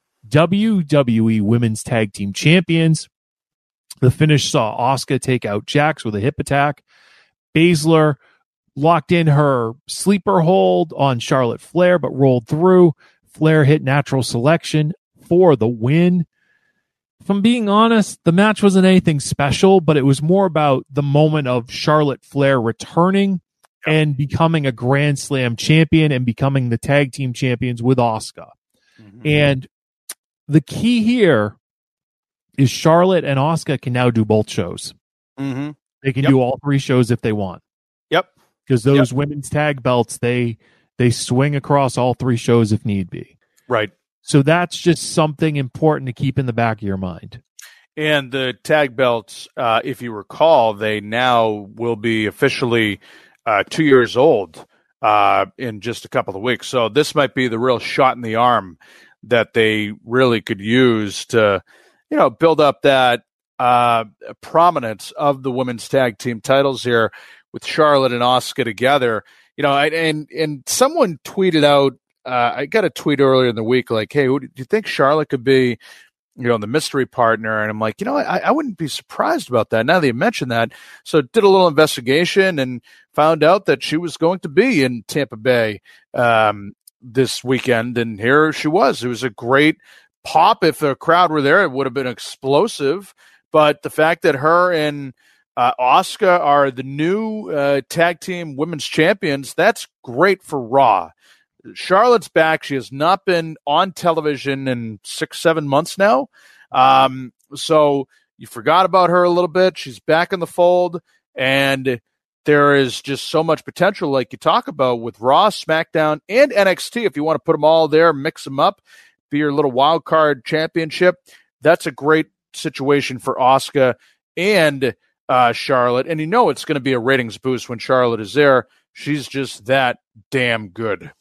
C: W W E Women's Tag Team Champions. The finish saw Asuka take out Jax with a hip attack. Baszler locked in her sleeper hold on Charlotte Flair, but rolled through. Flair hit natural selection for the win. If I'm being honest, the match wasn't anything special, but it was more about the moment of Charlotte Flair returning and becoming a Grand Slam champion and becoming the tag team champions with Asuka. Mm-hmm. And the key here is Charlotte and Asuka can now do both shows.
D: Mm-hmm.
C: They can
D: yep.
C: do all three shows if they want.
D: Yep.
C: Because those
D: yep.
C: women's tag belts, they they swing across all three shows if need be.
D: Right.
C: So that's just something important to keep in the back of your mind.
D: And the tag belts, uh, if you recall, they now will be officially uh, two years old uh, in just a couple of weeks. So this might be the real shot in the arm that they really could use to, you know, build up that uh, prominence of the women's tag team titles here with Charlotte and Asuka together. You know, I, and and someone tweeted out, uh, I got a tweet earlier in the week like, hey, who, do you think Charlotte could be, you know, the mystery partner? And I'm like, you know, I, I wouldn't be surprised about that now that you mentioned that. So did a little investigation and found out that she was going to be in Tampa Bay um, this weekend. And here she was. It was a great pop. If the crowd were there, it would have been explosive. But the fact that her and uh, Asuka are the new uh, tag team women's champions, that's great for Raw. Charlotte's back. She has not been on television in six, seven months now. Um, so you forgot about her a little bit. She's back in the fold, and there is just so much potential, like you talk about, with Raw, SmackDown, and N X T. If you want to put them all there, mix them up, be your little wild card championship. That's a great situation for Asuka and uh, Charlotte. And you know it's going to be a ratings boost when Charlotte is there. She's just that damn good.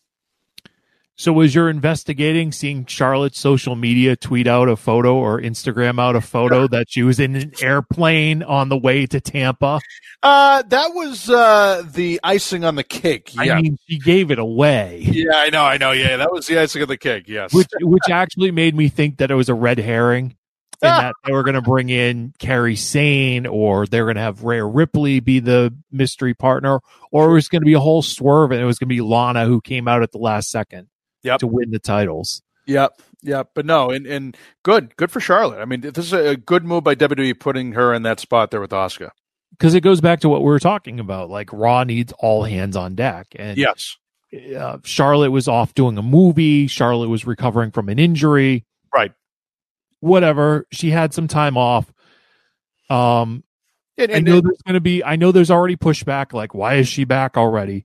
C: So was you're investigating, seeing Charlotte's social media tweet out a photo or Instagram out a photo that she was in an airplane on the way to Tampa?
D: Uh, that was uh, the icing on the cake. Yeah.
C: I mean, she gave it away.
D: Yeah, I know, I know. Yeah, that was the icing on the cake, yes.
C: Which which actually made me think that it was a red herring and that they were going to bring in Kairi Sane, or they're going to have Rhea Ripley be the mystery partner, or it was going to be a whole swerve and it was going to be Lana who came out at the last second. Yep. To win the titles.
D: Yep, yep. But no, and, and good, good for Charlotte. I mean, this is a good move by W W E putting her in that spot there with Asuka.
C: Because it goes back to what we were talking about. Like, Raw needs all hands on deck. And
D: yes,
C: uh, Charlotte was off doing a movie. Charlotte was recovering from an injury.
D: Right.
C: Whatever. She had some time off. Um,
D: and, and,
C: I know
D: and,
C: there's going to be. I know there's already pushback. Like, why is she back already?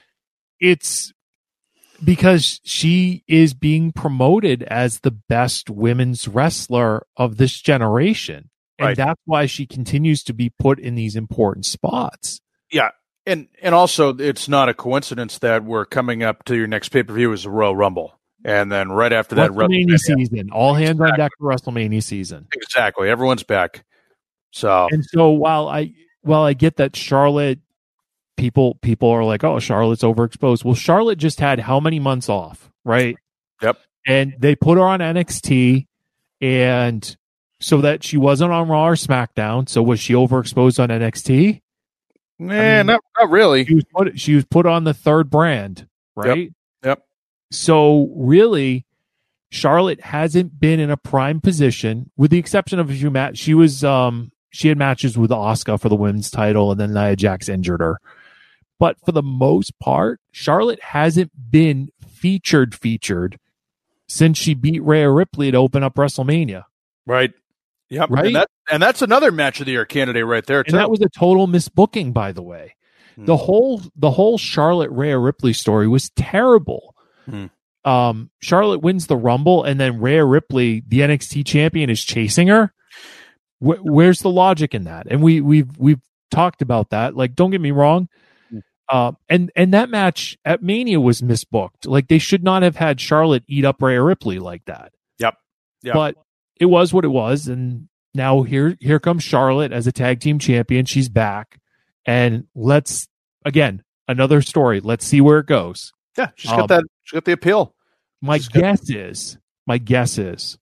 C: It's because she is being promoted as the best women's wrestler of this generation. And
D: right.
C: that's why she continues to be put in these important spots.
D: Yeah. And and also, it's not a coincidence that we're coming up to your next pay-per-view is the Royal Rumble. And then right after that,
C: WrestleMania, WrestleMania season. All hands exactly. on deck for WrestleMania season.
D: Exactly. Everyone's back. So
C: And so while I while I get that Charlotte, People people are like, oh, Charlotte's overexposed. Well, Charlotte just had how many months off, right?
D: Yep.
C: And they put her on N X T, and so that she wasn't on Raw or SmackDown. So was she overexposed on N X T?
D: Nah, I mean, not, not really.
C: She was, put, she was put on the third brand, right?
D: Yep. yep.
C: So really, Charlotte hasn't been in a prime position, with the exception of a few matches. She was, um, she had matches with Asuka for the women's title, and then Nia Jax injured her. But for the most part, Charlotte hasn't been featured featured since she beat Rhea Ripley to open up WrestleMania.
D: Right. Yep.
C: Right.
D: And, that, and that's another match of the year candidate right there, too.
C: And that was a total misbooking, by the way. Hmm. The whole the whole Charlotte Rhea Ripley story was terrible. Hmm. Um, Charlotte wins the Rumble, and then Rhea Ripley, the N X T champion, is chasing her. Wh- where's the logic in that? And we we've we've talked about that. Like, don't get me wrong. Hmm. Uh, and and that match at Mania was misbooked. Like, they should not have had Charlotte eat up Rhea Ripley like that.
D: Yep. Yep.
C: But it was what it was, and now here here comes Charlotte as a tag team champion. She's back, and let's again another story. Let's see where it goes.
D: Yeah, she's got um, that. She's got the appeal.
C: My she's guess got... is, my guess is,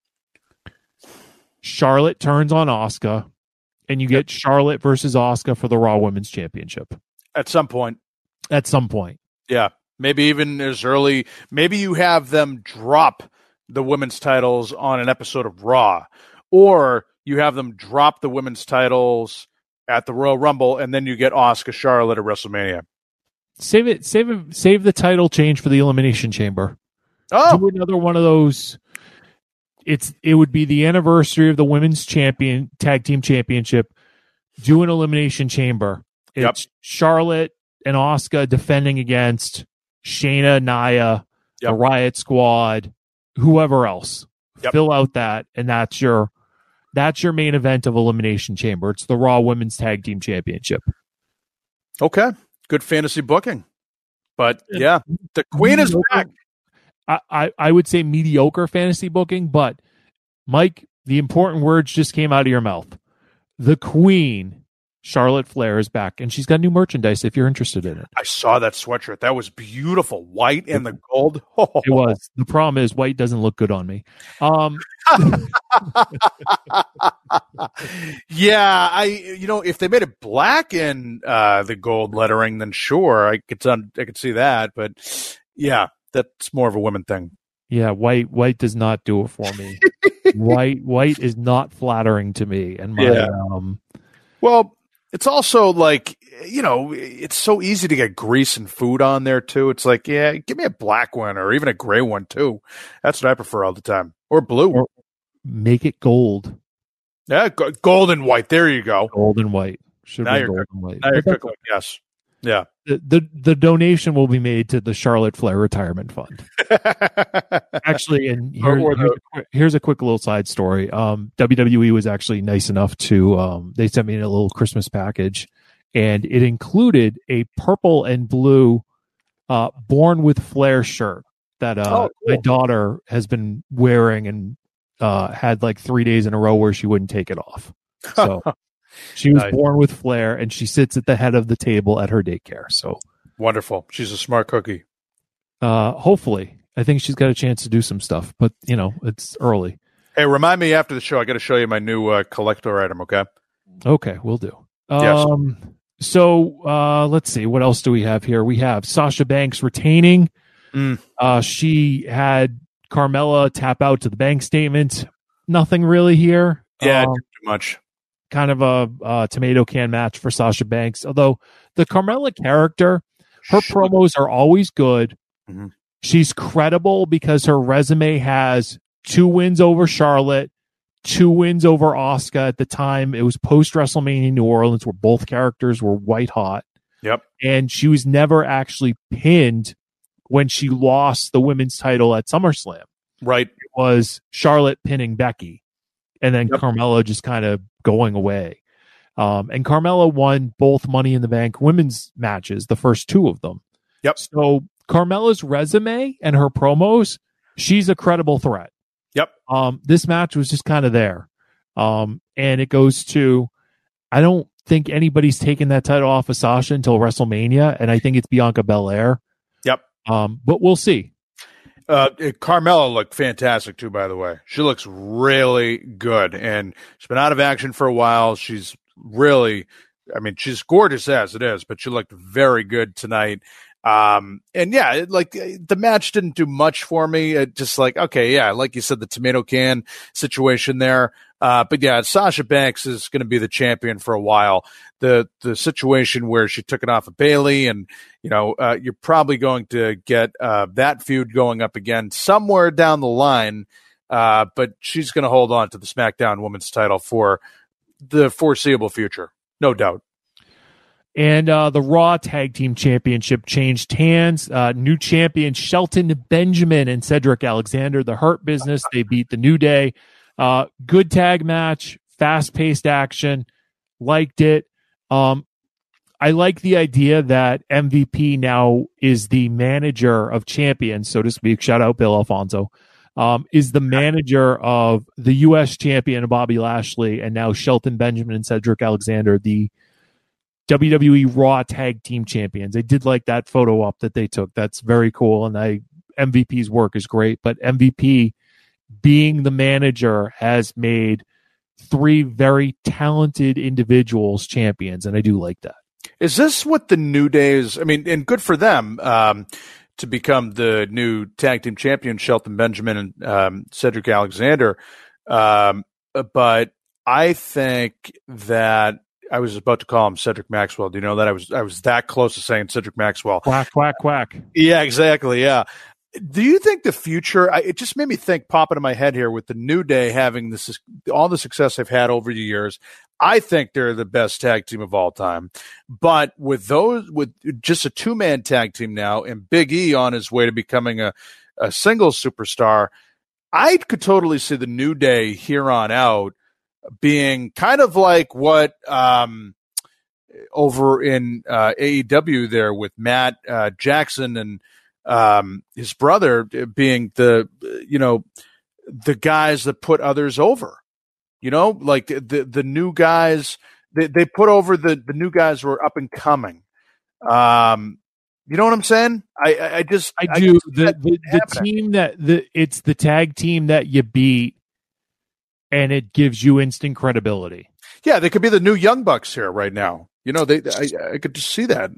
C: Charlotte turns on Asuka, and you get yep. Charlotte versus Asuka for the Raw Women's Championship
D: at some point.
C: At some point,
D: yeah, maybe even as early. Maybe you have them drop the women's titles on an episode of Raw, or you have them drop the women's titles at the Royal Rumble, and then you get Asuka Charlotte at WrestleMania.
C: Save it, save it, save the title change for the Elimination Chamber.
D: Oh,
C: do another one of those. It's it would be the anniversary of the women's champion tag team championship. Do an Elimination Chamber. It's yep. Charlotte and Asuka defending against Shayna, Nia, yep. the Riot Squad, whoever else. Yep. Fill out that, and that's your that's your main event of Elimination Chamber. It's the Raw Women's Tag Team Championship.
D: Okay, good fantasy booking, but yeah, the Queen is back.
C: I, I, I would say mediocre fantasy booking, but Mike, the important words just came out of your mouth. The Queen, Charlotte Flair, is back, and she's got new merchandise if you're interested in it.
D: I saw that sweatshirt. That was beautiful. White and the gold. Oh.
C: It was. The problem is white doesn't look good on me. Um,
D: yeah, I you know, if they made it black and uh, the gold lettering, then sure, I could I could see that. But yeah, that's more of a women thing.
C: Yeah, white white does not do it for me. white white is not flattering to me. And my
D: yeah.
C: um,
D: well, it's also like, you know, it's so easy to get grease and food on there too. It's like, yeah, give me a black one or even a gray one too. That's what I prefer all the time. Or blue. Or
C: make it gold.
D: Yeah, go- gold and white. There you go.
C: Gold and white. Should
D: now
C: be
D: you're
C: gold
D: cooking.
C: and white.
D: Now you're cooking. Yes. Yeah.
C: The, the the donation will be made to the Charlotte Flair Retirement Fund. Actually, and here,
D: or, or
C: here's,
D: the,
C: a quick, here's a quick little side story. Um, W W E was actually nice enough to um, they sent me a little Christmas package, and it included a purple and blue uh, Born with Flair shirt that uh, oh, cool. my daughter has been wearing and uh, had like three days in a row where she wouldn't take it off. So. She was nice. Born with Flair, and she sits at the head of the table at her daycare. So
D: wonderful. She's a smart cookie.
C: Uh, hopefully. I think she's got a chance to do some stuff, but, you know, it's early.
D: Hey, remind me after the show. I got to show you my new uh, collector item, okay?
C: Okay, we'll do.
D: Yes.
C: Um, so uh, let's see. What else do we have here? We have Sasha Banks retaining.
D: Mm.
C: Uh, she had Carmella tap out to the bank statement. Nothing really here.
D: Yeah,
C: um,
D: too much.
C: Kind of a uh, tomato can match for Sasha Banks. Although the Carmella character, her sure. promos are always good.
D: Mm-hmm.
C: She's credible because her resume has two wins over Charlotte, two wins over Asuka at the time. It was post WrestleMania New Orleans where both characters were white hot.
D: Yep.
C: And she was never actually pinned when she lost the women's title at SummerSlam.
D: Right.
C: It was Charlotte pinning Becky. And then
D: yep.
C: Carmella just kind of going away. Um, and Carmella won both Money in the Bank women's matches, the first two of them.
D: Yep.
C: So Carmella's resume and her promos, she's a credible threat.
D: Yep.
C: Um, this match was just kind of there. Um, and it goes to, I don't think anybody's taking that title off of Sasha until WrestleMania, and I think it's Bianca Belair.
D: Yep.
C: Um, but we'll see.
D: Uh, Carmella looked fantastic too, by the way. She looks really good, and she's been out of action for a while. She's really, I mean, she's gorgeous as it is, but she looked very good tonight. Um, and yeah, it, like the match didn't do much for me. It just like, okay, yeah, like you said, the tomato can situation there. Uh, but yeah, Sasha Banks is going to be the champion for a while. The the situation where she took it off of Bayley, and you know, uh, you're probably going to get uh, that feud going up again somewhere down the line. Uh, but she's going to hold on to the SmackDown Women's title for the foreseeable future, no doubt.
C: And uh, the Raw Tag Team Championship changed hands. Uh, new champion Shelton Benjamin and Cedric Alexander, the Hurt Business. They beat the New Day. Uh, good tag match, fast-paced action. Liked it. Um, I like the idea that M V P now is the manager of champions, so to speak. Shout out Bill Alfonso. Um, is the manager of the U S champion Bobby Lashley, and now Shelton Benjamin and Cedric Alexander, the W W E Raw Tag Team Champions. I did like that photo op that they took. That's very cool, and I M V P's work is great, but M V P being the manager has made three very talented individuals champions, and I do like that.
D: Is this what the New Days, I mean, and good for them um, to become the new tag team champion, Shelton Benjamin and um, Cedric Alexander. Um, but I think that I was about to call him Cedric Maxwell. Do you know that? I was I was that close to saying Cedric Maxwell.
C: Quack, quack, quack.
D: Yeah, exactly. Yeah. Do you think the future, I, it just made me think, pop into my head here with the New Day having this, all the success they've had over the years. I think they're the best tag team of all time. But with those, with just a two man tag team now and Big E on his way to becoming a, a singles superstar, I could totally see the New Day here on out being kind of like what, um, over in uh, A E W there with Matt uh, Jackson and um, his brother being the, you know, the guys that put others over, you know, like the, the new guys, they, they put over the, the new guys who are up and coming. Um, you know what I'm saying? I, I, I just,
C: I do. I the, the, the team that the, it's the tag team that you beat and it gives you instant credibility.
D: Yeah. They could be the new Young Bucks here right now. You know, they, I, I could just see that.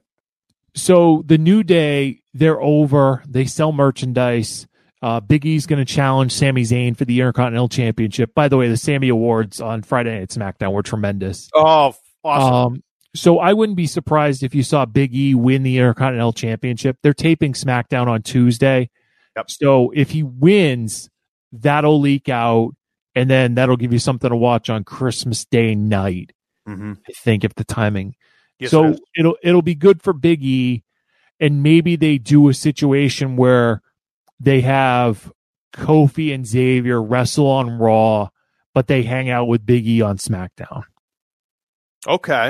C: So the New Day, they're over. They sell merchandise. Uh, Big E's going to challenge Sami Zayn for the Intercontinental Championship. By the way, the Sammy Awards on Friday Night SmackDown were tremendous.
D: Oh, awesome.
C: Um, so I wouldn't be surprised if you saw Big E win the Intercontinental Championship. They're taping SmackDown on Tuesday.
D: Yep.
C: So if he wins, that'll leak out, and then that'll give you something to watch on Christmas Day night.
D: Mm-hmm.
C: I think if the timing.
D: Yes,
C: so
D: it
C: it'll it'll be good for Big E, and maybe they do a situation where they have Kofi and Xavier wrestle on Raw, but they hang out with Big E on SmackDown.
D: Okay.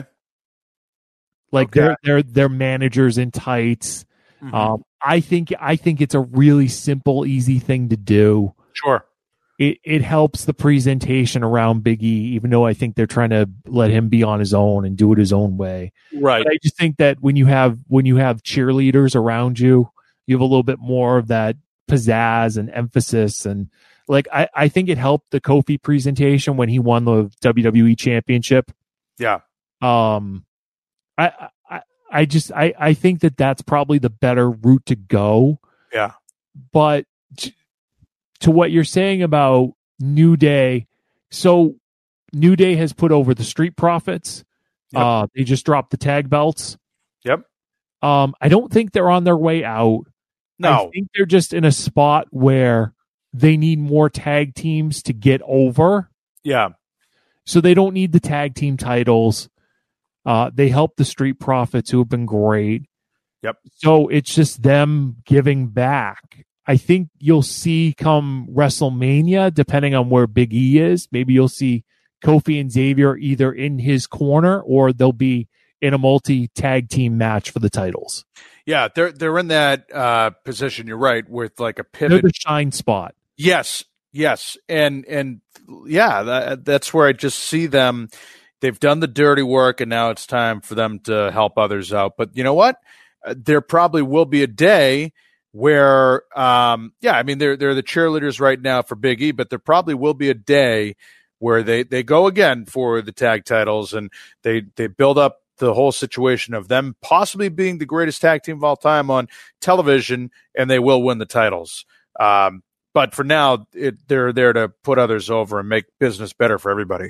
C: Like
D: okay.
C: they're they're they're managers in tights.
D: Mm-hmm.
C: Um, I think I think it's a really simple, easy thing to do.
D: Sure.
C: It it helps the presentation around Big E, even though I think they're trying to let him be on his own and do it his own way.
D: Right.
C: But I just think that when you have when you have cheerleaders around you, you have a little bit more of that pizzazz and emphasis. And like I, I think it helped the Kofi presentation when he won the W W E Championship.
D: Yeah.
C: Um, I I I just I I think that that's probably the better route to go.
D: Yeah.
C: But to what you're saying about New Day, so New Day has put over the Street Profits.
D: Yep.
C: Uh, they just dropped the tag belts.
D: Yep.
C: Um, I don't think they're on their way out.
D: No.
C: I think they're just in a spot where they need more tag teams to get over.
D: Yeah.
C: So they don't need the tag team titles. Uh, they help the Street Profits, who have been great.
D: Yep.
C: So it's just them giving back. I think you'll see come WrestleMania, depending on where Big E is, maybe you'll see Kofi and Xavier either in his corner or they'll be in a multi-tag team match for the titles.
D: Yeah, they're they're in that uh, position, you're right, with like a pivot.
C: They're the shine spot.
D: Yes, yes. And, and yeah, that, that's where I just see them. They've done the dirty work, and now it's time for them to help others out. But you know what? There probably will be a day where, um, yeah, I mean, they're, they're the cheerleaders right now for Big E, but there probably will be a day where they, they go again for the tag titles, and they, they build up the whole situation of them possibly being the greatest tag team of all time on television, and they will win the titles. Um, but for now, it, they're there to put others over and make business better for everybody.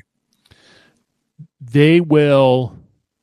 C: They will,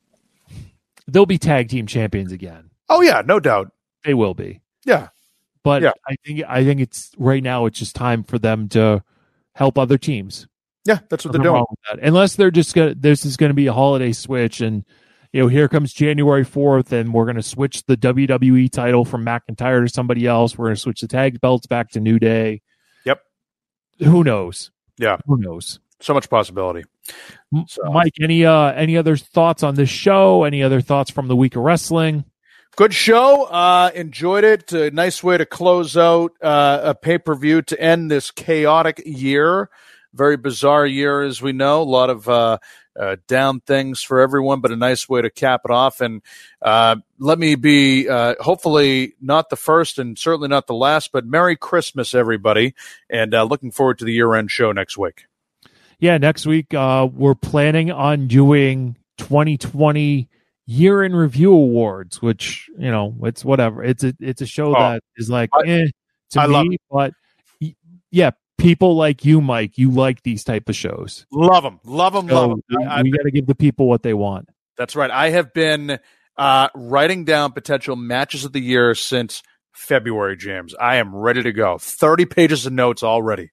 C: they'll be tag team champions again.
D: Oh yeah, no doubt.
C: They will be.
D: Yeah.
C: But
D: yeah.
C: I think, I think it's right now, it's just time for them to help other teams.
D: Yeah, that's what
C: Nothing
D: they're doing.
C: Unless they're just going to, this is going to be a holiday switch, and, you know, here comes January fourth, and we're going to switch the W W E title from McIntyre to somebody else. We're going to switch the tag belts back to New Day.
D: Yep.
C: Who knows?
D: Yeah.
C: Who knows?
D: So much possibility. So.
C: Mike, any uh, any other thoughts on this show? Any other thoughts from the week of wrestling?
D: Good show. Uh, enjoyed it. A nice way to close out uh, a pay-per-view to end this chaotic year. Very bizarre year, as we know. A lot of uh, uh, down things for everyone, but a nice way to cap it off. And uh, let me be uh, hopefully not the first and certainly not the last, but Merry Christmas, everybody. And uh, looking forward to the year-end show next week.
C: Yeah, next week uh, we're planning on doing twenty twenty Year in Review Awards, which, you know, it's whatever. It's a it's a show
D: oh,
C: that is like
D: I,
C: eh, to
D: I
C: me,
D: love it.
C: But yeah, people like you, Mike, you like these type of shows.
D: Love them, love them,
C: so
D: love them.
C: We,
D: I,
C: we got to give the people what they want.
D: That's right. I have been uh, writing down potential matches of the year since February, James. I am ready to go. Thirty pages of notes already.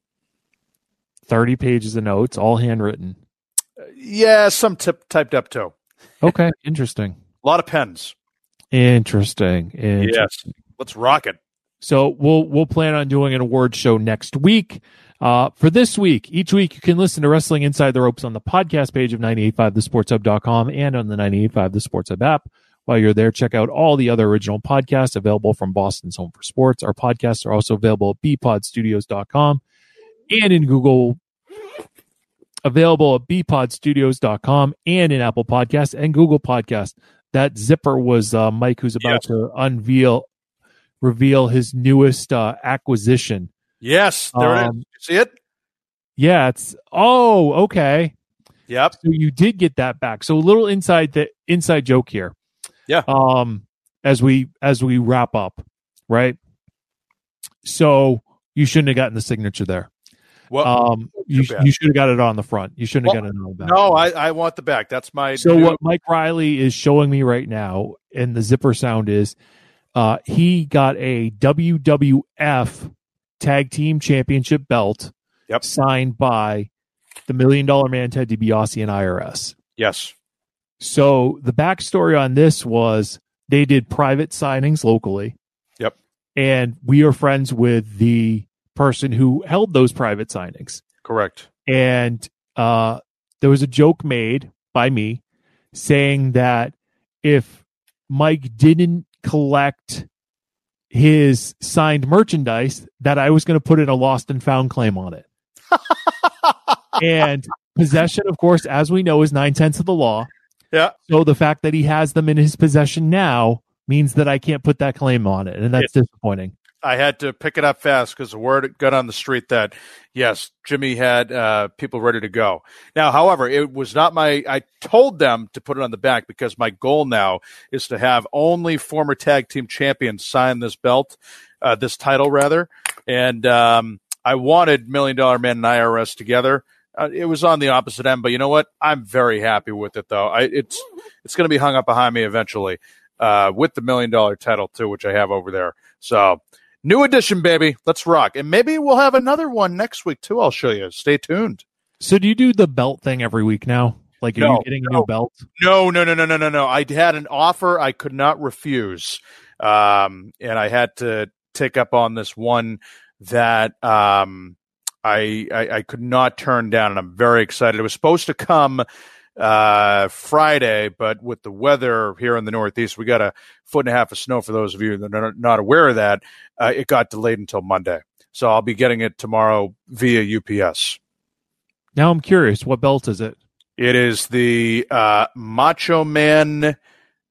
C: Thirty pages of notes, all handwritten.
D: Uh, yeah, some tip, typed up too.
C: Okay, interesting.
D: A lot of pens.
C: Interesting. Interesting.
D: Yes. Let's rock it.
C: So we'll we'll plan on doing an award show next week. Uh, for this week, each week you can listen to Wrestling Inside the Ropes on the podcast page of nine eighty-five the sports hub dot com and on the nine eighty-five The Sports Hub app. While you're there, check out all the other original podcasts available from Boston's Home for Sports. Our podcasts are also available at b pod studios dot com and in Google. Available at b pod studios dot com and in Apple Podcasts and Google Podcasts. That zipper was uh, Mike, who's about yes. to unveil, reveal his newest uh, acquisition.
D: Yes, there um, it is. See it?
C: Yeah, it's oh, okay.
D: Yep.
C: So you did get that back. So a little inside the inside joke here.
D: Yeah.
C: Um, as we as we wrap up, right? So you shouldn't have gotten the signature there.
D: Well,
C: um, you you should have got it on the front. You shouldn't have well, gotten it on the back.
D: No, I, I want the back. That's my.
C: So
D: new...
C: what Mike Riley is showing me right now, and the zipper sound is, uh, he got a W W F Tag Team Championship belt.
D: Yep.
C: Signed by the Million Dollar Man, Ted DiBiase, and I R S.
D: Yes.
C: So the backstory on this was they did private signings locally.
D: Yep.
C: And we are friends with the person who held those private signings.
D: Correct.
C: And uh, there was a joke made by me saying that if Mike didn't collect his signed merchandise, that I was going to put in a lost and found claim on it. And possession, of course, as we know, is nine tenths of the law.
D: Yeah.
C: So the fact that he has them in his possession now means that I can't put that claim on it, and that's yeah. disappointing.
D: I had to pick it up fast because the word got on the street that, yes, Jimmy had uh, people ready to go. Now, however, it was not my – I told them to put it on the back because my goal now is to have only former tag team champions sign this belt, uh, this title, rather. And um, I wanted Million Dollar Man and I R S together. Uh, it was on the opposite end, but you know what? I'm very happy with it, though. I, it's it's going to be hung up behind me eventually uh, with the Million Dollar title, too, which I have over there. So – new edition, baby. Let's rock. And maybe we'll have another one next week, too. I'll show you. Stay tuned.
C: So do you do the belt thing every week now? Like, are
D: no,
C: you getting a
D: no.
C: new belt?
D: No, no, no, no, no, no, no. I had an offer I could not refuse. Um, and I had to take up on this one that um, I, I, I could not turn down. And I'm very excited. It was supposed to come uh, Friday, but with the weather here in the Northeast, we got a foot and a half of snow for those of you that are not aware of that. Uh, it got delayed until Monday. So I'll be getting it tomorrow via U P S.
C: Now I'm curious, what belt is it?
D: It is the uh, Macho Man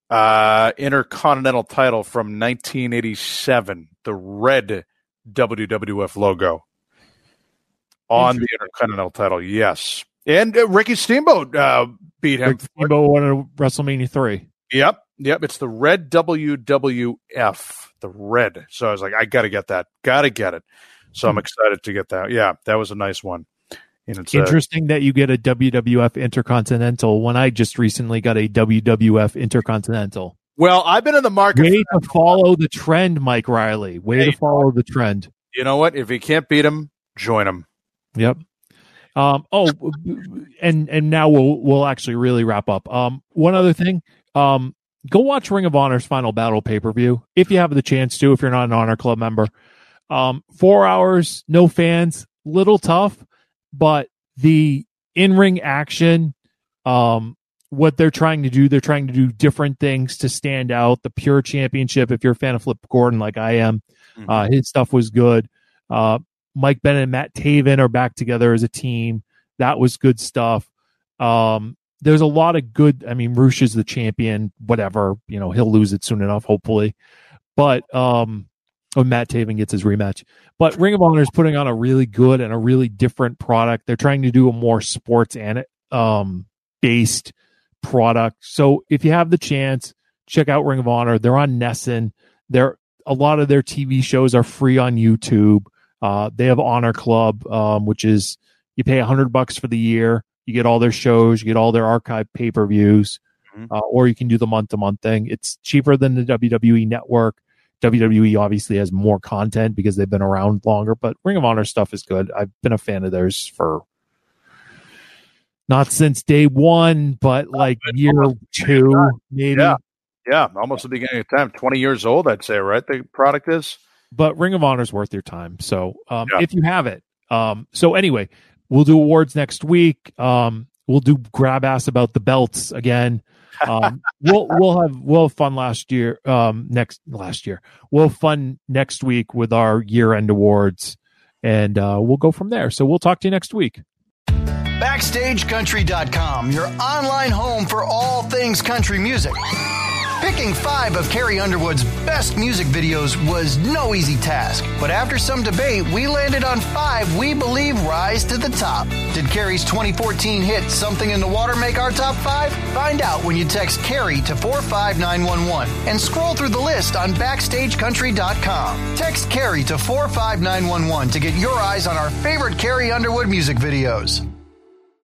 D: uh, Intercontinental title from nineteen eighty-seven, the red W W F logo on the Intercontinental title. Yes. And uh, Ricky Steamboat uh, beat him.
C: Ricky Steamboat won WrestleMania three.
D: Yep. Yep. It's the red W W F, the red. So I was like, I got to get that. Got to get it. So I'm excited to get that. Yeah, that was a nice one. And it's
C: interesting
D: uh,
C: that you get a W W F Intercontinental when I just recently got a W W F Intercontinental.
D: Well, I've been in the market.
C: Way to follow the trend, Mike Riley. Way hey, to follow the trend.
D: You know what? If you can't beat him, join him.
C: Yep. Um, oh, and and now we'll we'll actually really wrap up. Um, one other thing. Um, go watch Ring of Honor's Final Battle pay-per-view if you have the chance to. If you're not an Honor Club member, um, four hours, no fans, little tough. But the in-ring action, um, what they're trying to do, they're trying to do different things to stand out. The Pure Championship, if you're a fan of Flip Gordon like I am, mm-hmm. uh, his stuff was good. Uh, Mike Bennett and Matt Taven are back together as a team. That was good stuff. Um, there's a lot of good. I mean, Rush is the champion, whatever. You know, he'll lose it soon enough, hopefully. But um, when Matt Taven gets his rematch. But Ring of Honor is putting on a really good and a really different product. They're trying to do a more sports and um, based product. So if you have the chance, check out Ring of Honor. They're on Nessun. They're a lot of their T V shows are free on YouTube. Uh, they have Honor Club, um, which is you pay a hundred bucks for the year. You get all their shows, you get all their archive pay-per-views, mm-hmm. uh, or you can do the month-to-month thing. It's cheaper than the W W E Network. W W E obviously has more content because they've been around longer, but Ring of Honor stuff is good. I've been a fan of theirs for not since day one, but like year two, maybe.
D: Yeah, yeah, almost the beginning of time. twenty years old, I'd say, right? The product is.
C: But Ring of Honor is worth your time. So um, yeah. if you have it. Um, so anyway, we'll do awards next week. Um, we'll do grab ass about the belts again. um, we'll we'll have we'll have fun last year. Um, next last year we'll have fun next week with our year end awards, and uh, we'll go from there. So we'll talk to you next week.
A: Backstage Country dot com, your online home for all things country music. Picking five of Carrie Underwood's best music videos was no easy task, but after some debate, we landed on five we believe rise to the top. Did Carrie's twenty fourteen hit Something in the Water make our top five? Find out when you text Carrie to four five nine one one and scroll through the list on Backstage Country dot com. Text Carrie to four five nine one one to get your eyes on our favorite Carrie Underwood music videos.